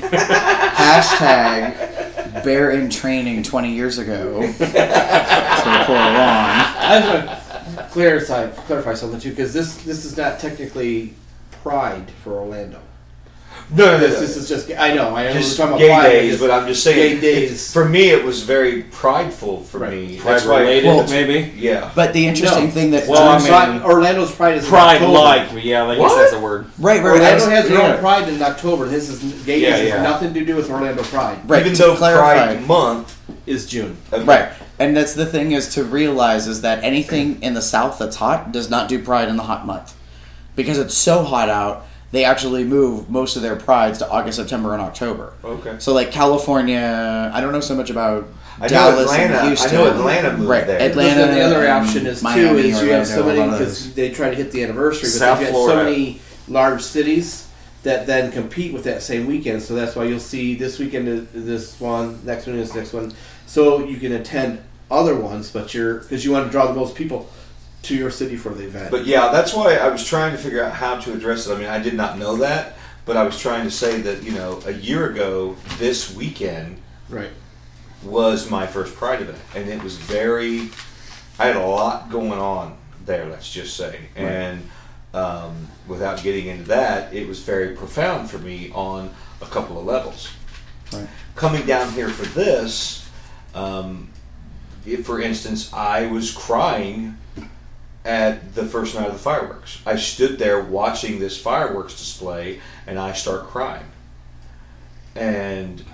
Hashtag bear in training twenty years ago for poor Ron. I just want to clarify, clarify something too, because this this is not technically Pride for Orlando. no, no, no, This, no. this is just I know I know just we're talking gay about Pride, days, just but I'm just saying. gay it- days. for me, it was very prideful for Right. me. Pride That's why- related, well, maybe. Yeah. But the interesting No. thing that Well, I Pride- mean- Orlando's Pride is in Pride October. like, yeah, I guess What? that's a word. right, right, I Orlando was- has their yeah. own Pride in October. This is gay Yeah, days yeah. has nothing to do with Orlando Pride. Right, Even to though clarify. Pride Month, Is June. okay. Right. And that's the thing is to realize is that anything in the South that's hot does not do Pride in the hot month. Because it's so hot out, they actually move most of their Prides to August, September, and October. Okay. So like California, I don't know so much about I know Dallas Atlanta- and I Houston. know Atlanta moved right. there. Atlanta. But then the other and option is Miami, too is you have Orlando, so a many lot of because those. they try to hit the anniversary, but South they've got Florida. so many large cities that then compete with that same weekend. So that's why you'll see this weekend is this one, next one is next one. So you can attend other ones, but you're because you want to draw the most people to your city for the event. But yeah, that's why I was trying to figure out how to address it. I mean, I did not know that, but I was trying to say that, you know, a year ago, this weekend right. was my first Pride event. And it was very, I had a lot going on there, let's just say. And um, without getting into that, it was very profound for me on a couple of levels. Right. Coming down here for this, um, if, for instance, I was crying at the first night of the fireworks. I stood there watching this fireworks display and I start crying. And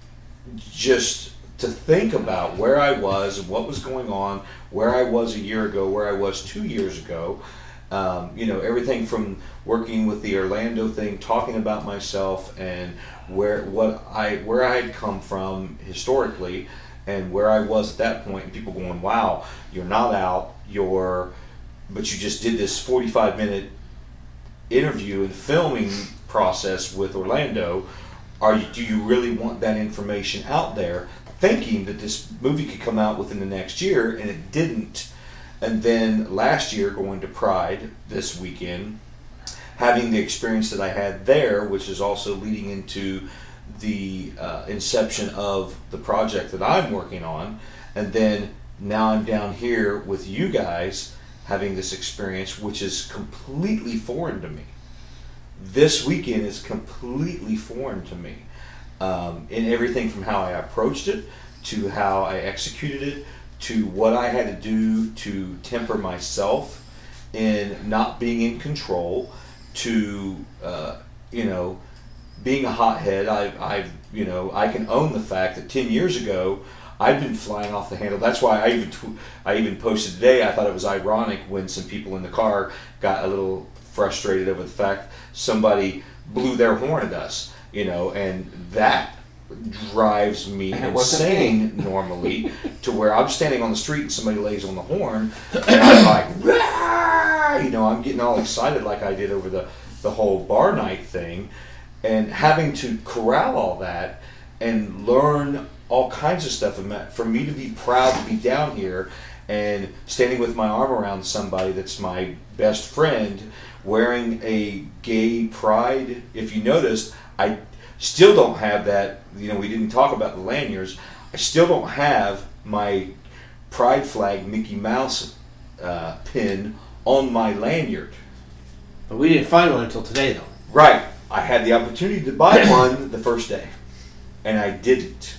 just to think about where I was and what was going on, where I was a year ago, where I was two years ago, um, you know, everything from working with the Orlando thing, talking about myself and where what I where I had come from historically and where I was at that point, and people going, wow, you're not out, you're but you just did this forty-five minute interview and filming process with Orlando. Are you, do you really want that information out there? Thinking that this movie could come out within the next year, and it didn't. And then last year, going to Pride this weekend, having the experience that I had there, which is also leading into the uh, inception of the project that I'm working on, and then now I'm down here with you guys having this experience, which is completely foreign to me. This weekend is completely foreign to me, um, in everything from how I approached it, to how I executed it, to what I had to do to temper myself in not being in control, to uh, you know, being a hothead. I, I've you know I can own the fact that ten years ago I've been flying off the handle. That's why I even tw- I even posted today. I thought it was ironic when some people in the car got a little frustrated over the fact somebody blew their horn at us, you know, and that drives me And it wasn't insane normally to where I'm standing on the street and somebody lays on the horn and I'm like, "Rah!" You know, I'm getting all excited like I did over the, the whole bar night thing, and having to corral all that and learn all kinds of stuff. And for me to be proud to be down here and standing with my arm around somebody that's my best friend, wearing a gay pride. If you noticed, I still don't have that. You know, we didn't talk about the lanyards. I still don't have my pride flag Mickey Mouse uh, pin on my lanyard. But we didn't find one until today, though. Right. I had the opportunity to buy one the first day, and I didn't.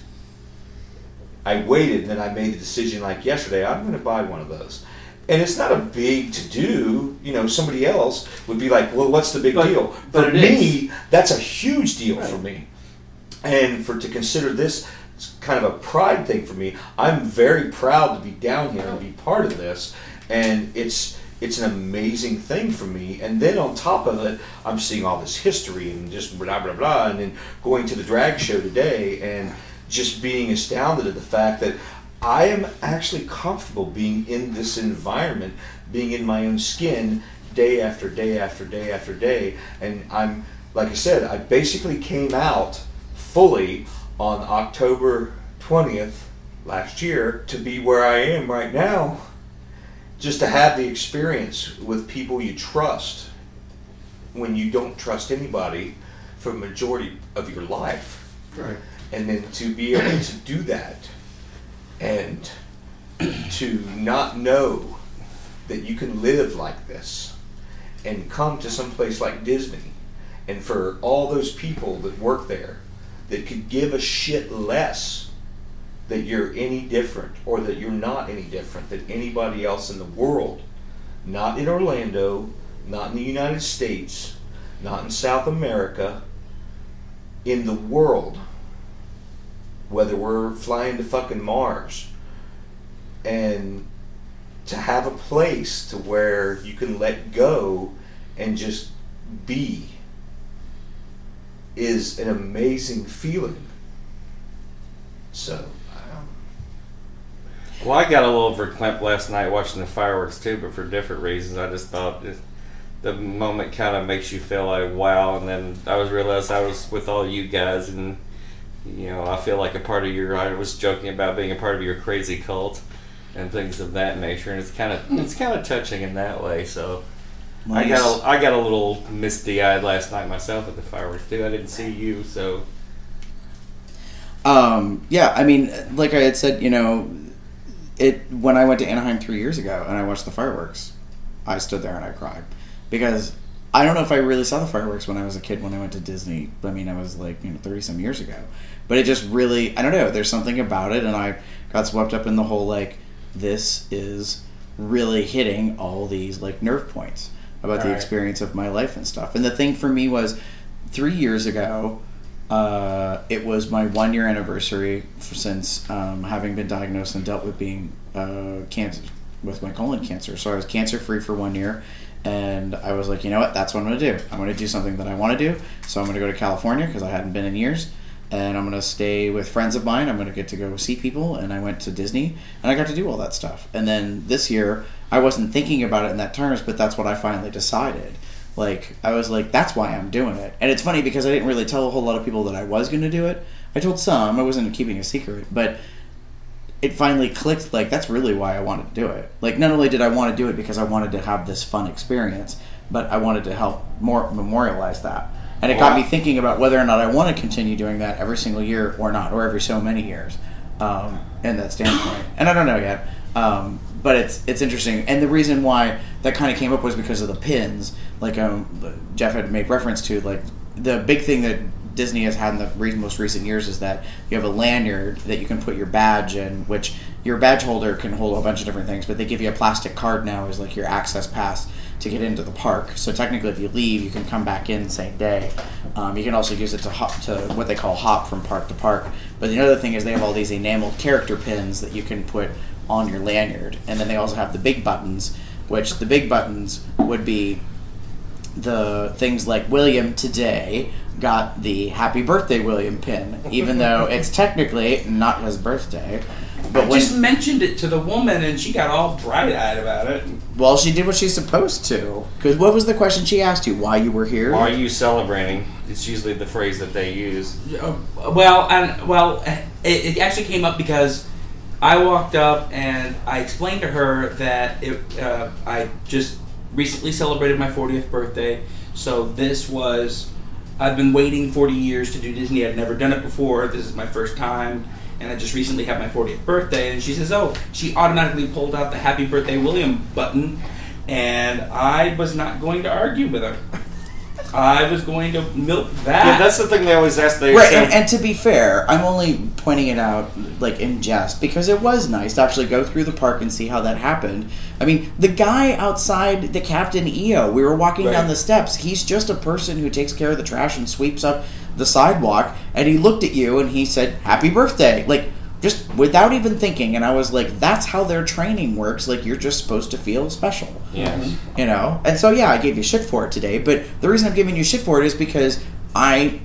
I waited, and then I made the decision like yesterday, I'm going to buy one of those. And it's not a big to-do. You know, somebody else would be like, well, what's the big But- deal? but For it me, is. that's a huge deal Right. for me. And for to consider this kind of a pride thing for me, I'm very proud to be down here and be part of this. And it's it's an amazing thing for me. And then on top of it, I'm seeing all this history and just blah, blah, blah. And then going to the drag show today and just being astounded at the fact that I am actually comfortable being in this environment, being in my own skin, day after day after day after day. And I'm, like I said, I basically came out fully on October twentieth last year to be where I am right now, just to have the experience with people you trust when you don't trust anybody for the majority of your life. Right. And then to be able to do that and to not know that you can live like this and come to some place like Disney, and for all those people that work there that could give a shit less that you're any different or that you're not any different than anybody else in the world, not in Orlando, not in the United States, not in South America, in the world, whether we're flying to fucking Mars, and to have a place to where you can let go and just be is an amazing feeling. So, um, Well, I got a little verklempt last night watching the fireworks too, but for different reasons. I just thought it, the moment kind of makes you feel like wow, and then I was realized I was with all you guys, and you know I feel like a part of your. I was joking about being a part of your crazy cult and things of that nature, and it's kind of it's kind of touching in that way. So I got a, I got a little misty eyed last night myself at the fireworks too. I didn't see you, so Um, yeah, I mean, like I had said, you know, it when I went to Anaheim three years ago and I watched the fireworks, I stood there and I cried. Because I don't know if I really saw the fireworks when I was a kid when I went to Disney. I mean, I was like, you know, thirty-some years ago. But it just really, I don't know, there's something about it, and I got swept up in the whole, like, this is really hitting all these, like, nerve points about all the right. experience of my life and stuff. And the thing for me was, three years ago, uh, it was my one-year anniversary since um, having been diagnosed and dealt with being uh, cancer, with my colon cancer. So I was cancer-free for one year. And I was like, you know what, that's what I'm going to do. I'm going to do something that I want to do. So I'm going to go to California because I hadn't been in years. And I'm going to stay with friends of mine. I'm going to get to go see people. And I went to Disney. And I got to do all that stuff. And then this year, I wasn't thinking about it in that terms, but that's what I finally decided. Like, I was like, that's why I'm doing it. And it's funny because I didn't really tell a whole lot of people that I was going to do it. I told some. I wasn't keeping a secret. But it finally clicked, like, that's really why I wanted to do it. Like, not only did I want to do it because I wanted to have this fun experience, but I wanted to help more memorialize that. And it got me thinking about whether or not I want to continue doing that every single year or not, or every so many years, um, in that standpoint. And I don't know yet, um, but it's it's interesting. And the reason why that kind of came up was because of the pins, like um, Jeff had made reference to. Like, the big thing that Disney has had in the re- most recent years is that you have a lanyard that you can put your badge in, which your badge holder can hold a bunch of different things, but they give you a plastic card now as like your access pass to get into the park. So technically, if you leave, you can come back in the same day. Um, you can also use it to hop to what they call hop from park to park. But the other thing is they have all these enameled character pins that you can put on your lanyard, and then they also have the big buttons, which the big buttons would be the things like William today got the Happy Birthday William pin, even though it's technically not his birthday. But I when, just mentioned it to the woman, and she got all bright-eyed about it. well, she did what she's supposed to. Because what was the question she asked you? Why you were here? why are you celebrating? It's usually the phrase that they use. Uh, Well, and well, it, it actually came up because I walked up and I explained to her that it, uh, I just recently celebrated my fortieth birthday, so this was, I've been waiting forty years to do Disney. I'd never done it before. This is my first time, and I just recently had my fortieth birthday. And she says, oh, she automatically pulled out the Happy Birthday William button, and I was not going to argue with her. I was going to milk that. Yeah, that's the thing they always ask. They Right, say- and, and to be fair, I'm only pointing it out like in jest because it was nice to actually go through the park and see how that happened. I mean, the guy outside, the Captain E O, we were walking Right. down the steps. He's just a person who takes care of the trash and sweeps up the sidewalk, and he looked at you and he said, "Happy birthday." Like, just without even thinking, and I was like, that's how their training works. Like, you're just supposed to feel special. Yes. You know? And so, yeah, I gave you shit for it today, but the reason I'm giving you shit for it is because I...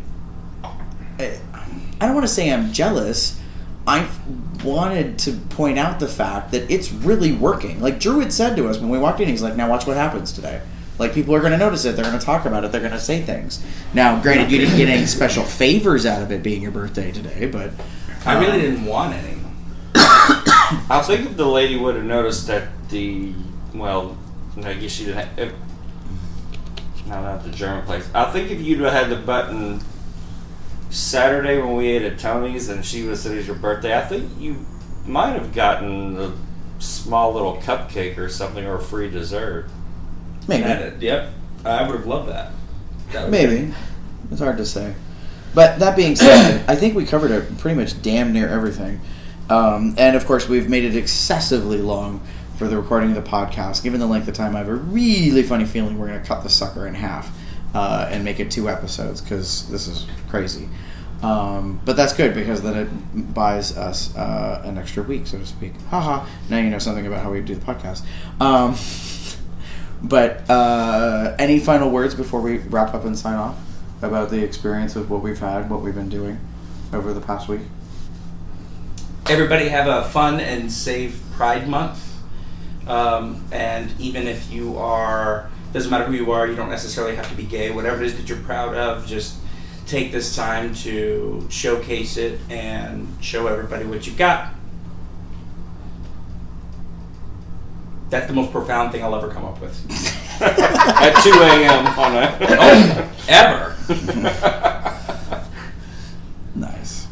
I don't want to say I'm jealous. I wanted to point out the fact that it's really working. Like, Drew had said to us when we walked in, he's like, now watch what happens today. Like, people are going to notice it. They're going to talk about it. They're going to say things. Now, granted, you didn't get any special favors out of it being your birthday today, but... I really didn't want any. I think if the lady would have noticed that the... Well, I guess she didn't have... If, no, not the German place. I think if you'd have had the button Saturday when we ate at Tony's and she was said it was your birthday, I think you might have gotten a small little cupcake or something or a free dessert. Maybe. That, yep. I would have loved that. that Maybe. It's hard to say. But that being said, I think we covered it pretty much damn near everything. Um, and, of course, we've made it excessively long for the recording of the podcast. Given the length of time, I have a really funny feeling we're going to cut the sucker in half uh, and make it two episodes because this is crazy. Um, but that's good because then it buys us uh, an extra week, so to speak. Haha. Now you know something about how we do the podcast. Um, but uh, any final words before we wrap up and sign off about the experience of what we've had, what we've been doing over the past week? Everybody have a fun and safe Pride Month. Um, and even if you are, doesn't matter who you are, you don't necessarily have to be gay, whatever it is that you're proud of, just take this time to showcase it and show everybody what you've got. That's the most profound thing I'll ever come up with. At two a.m. on a... Oh, ever. Nice.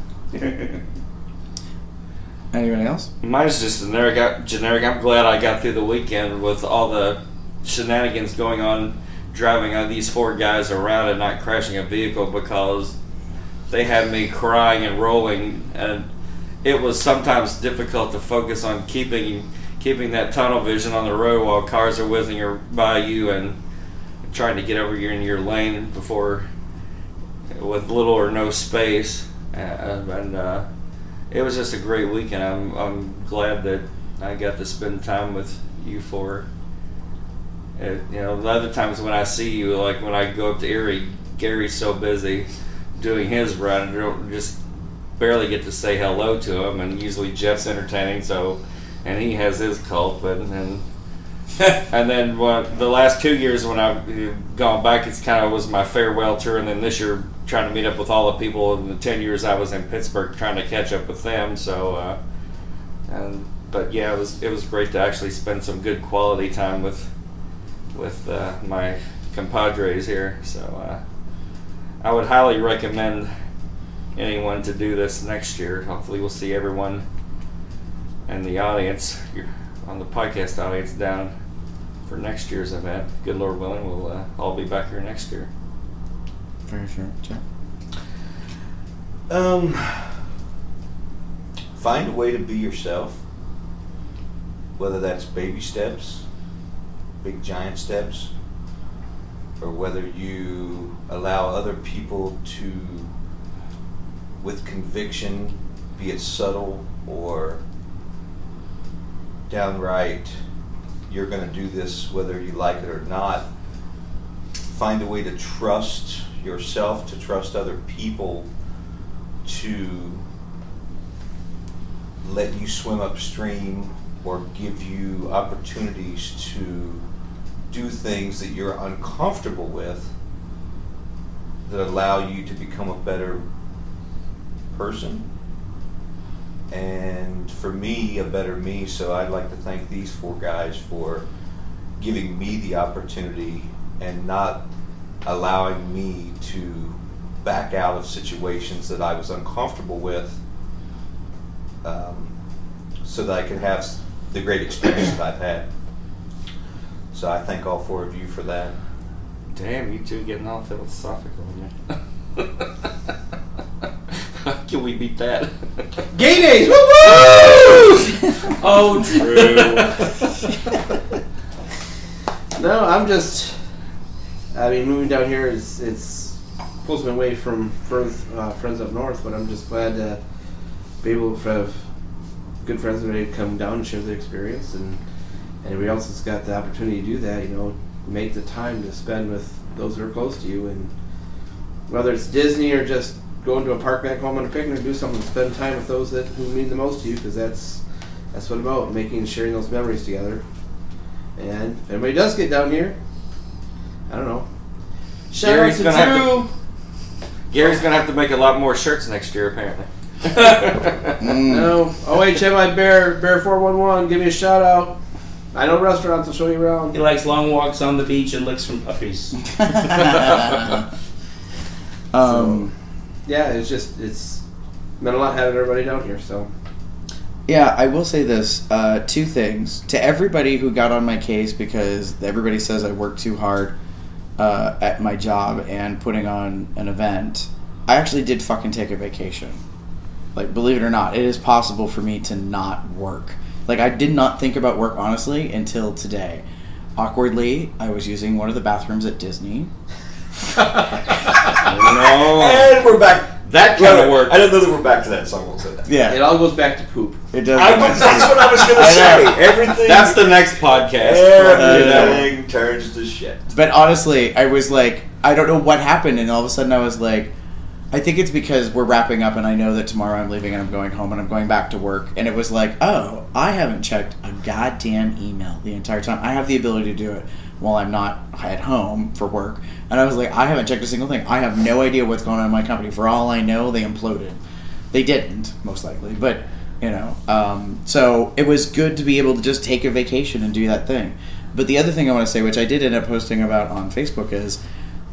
Anybody else? Mine's just generic. generic. I'm glad I got through the weekend with all the shenanigans going on, driving on these four guys around and not crashing a vehicle because they had me crying and rolling, and it was sometimes difficult to focus on keeping keeping that tunnel vision on the road while cars are whizzing by you and trying to get over your in your lane before with little or no space, and, and uh, it was just a great weekend. I'm I'm glad that I got to spend time with you for. It, you know, the other times when I see you, like when I go up to Erie, Gary's so busy doing his run, I don't just barely get to say hello to him. And usually Jeff's entertaining, so and he has his cult, but and and then when, the last two years when I've gone back, it's kind of was my farewell tour, and then this year trying to meet up with all the people in the ten years I was in Pittsburgh, trying to catch up with them. So, uh, and but yeah, it was it was great to actually spend some good quality time with. with uh, my compadres here, so uh, I would highly recommend anyone to do this next year. Hopefully we'll see everyone in the audience, on the podcast audience, down for next year's event. Good Lord willing, we'll uh, all be back here next year. Very sure. Jeff? Um, find a way to be yourself, whether that's baby steps, big giant steps, or whether you allow other people to, with conviction, be it subtle or downright, you're going to do this whether you like it or not. Find a way to trust yourself, to trust other people, to let you swim upstream or give you opportunities to do things that you're uncomfortable with that allow you to become a better person, and for me, a better me. So I'd like to thank these four guys for giving me the opportunity and not allowing me to back out of situations that I was uncomfortable with, um, so that I could have the great experience that I've had. So I thank all four of you for that. Damn, you two getting all philosophical in there. Can we beat that? Gay days! Woo woo! Oh, true. No, I'm just. I mean, moving down here is it's pulls me away from friends, uh, friends up north, but I'm just glad to be able to have good friends that to come down and share their experience, and anybody else that's got the opportunity to do that, you know, make the time to spend with those that are close to you, and whether it's Disney or just going to a park back home on a picnic, do something, spend time with those that who mean the most to you, because that's that's what it's about, making and sharing those memories together. And if anybody does get down here, I don't know. Shout Gary's out gonna to have Drew. Gary's gonna have to make a lot more shirts next year, apparently. No. Oh wait, check my bear, bear four one one. Give me a shout out. I know restaurants. I'll show you around. He likes long walks on the beach and licks from puppies. um, Yeah, it's just it's meant a lot having everybody down here. So yeah, I will say this: uh, two things to everybody who got on my case because everybody says I work too hard uh, at my job and putting on an event. I actually did fucking take a vacation. Like, believe it or not, it is possible for me to not work. Like, I did not think about work, honestly, until today. Awkwardly, I was using one of the bathrooms at Disney. No. And we're back. That kind of work. I don't know that we're back to that, so I won't say that. Yeah. it all goes back to poop. It does. I was, that's what I was going to say. Everything. That's the next podcast. Everything turns to shit. But honestly, I was like, I don't know what happened, and all of a sudden I was like, I think it's because we're wrapping up and I know that tomorrow I'm leaving and I'm going home and I'm going back to work. And it was like, oh, I haven't checked a goddamn email the entire time. I have the ability to do it while I'm not at home for work. And I was like, I haven't checked a single thing. I have no idea what's going on in my company. For all I know, they imploded. They didn't, most likely. But, you know, um, so it was good to be able to just take a vacation and do that thing. But the other thing I want to say, which I did end up posting about on Facebook, is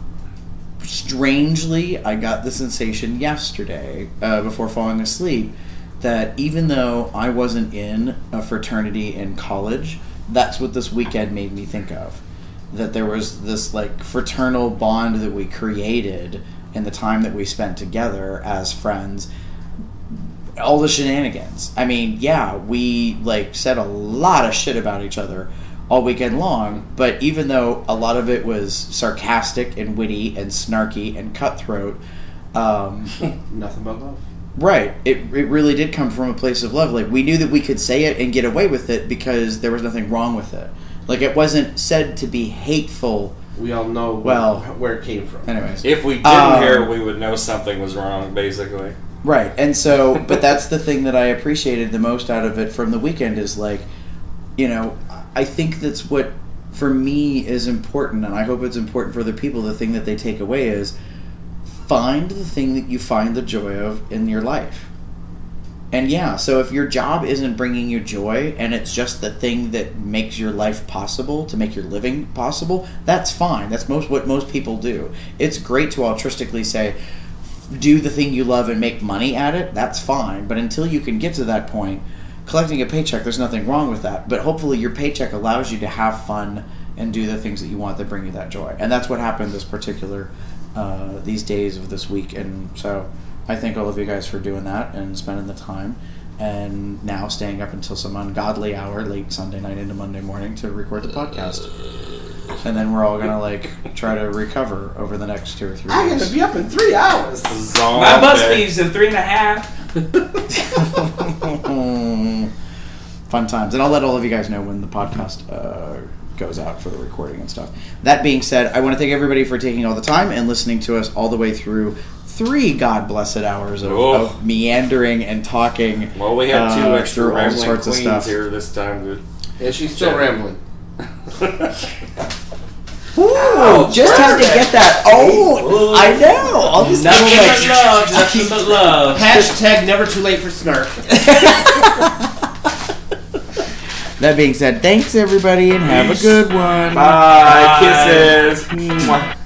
strangely, I got the sensation yesterday, uh, before falling asleep, that even though I wasn't in a fraternity in college, that's what this weekend made me think of. That there was this, like, fraternal bond that we created in the time that we spent together as friends. All the shenanigans. I mean, yeah, we, like, said a lot of shit about each other all weekend long, but even though a lot of it was sarcastic and witty and snarky and cutthroat, um, Nothing but love. right, it it really did come from a place of love. Like, we knew that we could say it and get away with it because there was nothing wrong with it. Like, it wasn't said to be hateful. We all know Well, where it came from. Anyways. If we didn't Um, hear, we would know something was wrong, basically. Right, and so, but that's the thing that I appreciated the most out of it from the weekend is, like, you know, I think that's what, for me, is important, and I hope it's important for other people. The thing that they take away is find the thing that you find the joy of in your life. And yeah, so if your job isn't bringing you joy, and it's just the thing that makes your life possible, to make your living possible, that's fine. That's most what most people do. It's great to altruistically say, do the thing you love and make money at it, that's fine. But until you can get to that point, collecting a paycheck, there's nothing wrong with that. But hopefully your paycheck allows you to have fun and do the things that you want that bring you that joy. And that's what happened this particular, uh, these days of this week. And so I thank all of you guys for doing that and spending the time. And now staying up until some ungodly hour, late Sunday night into Monday morning, to record the podcast. And then we're all going to, like, try to recover over the next two or three I'm days. gonna be up in three hours. My bus leaves in three and a half. Fun times. And I'll let all of you guys know when the podcast uh, goes out for the recording and stuff. That being said, I want to thank everybody for taking all the time and listening to us all the way through three God-blessed hours of, Oh. of meandering and talking. Well, we had two uh, extra through all rambling sorts of queens stuff. here this time. To And she's still rambling. Ooh, just had to get that. Oh, I know. I'll just Nothing go but like, love, nothing but love. Hashtag never too late for snark. That being said, thanks everybody and have a good one. Bye. Kisses. Mwah.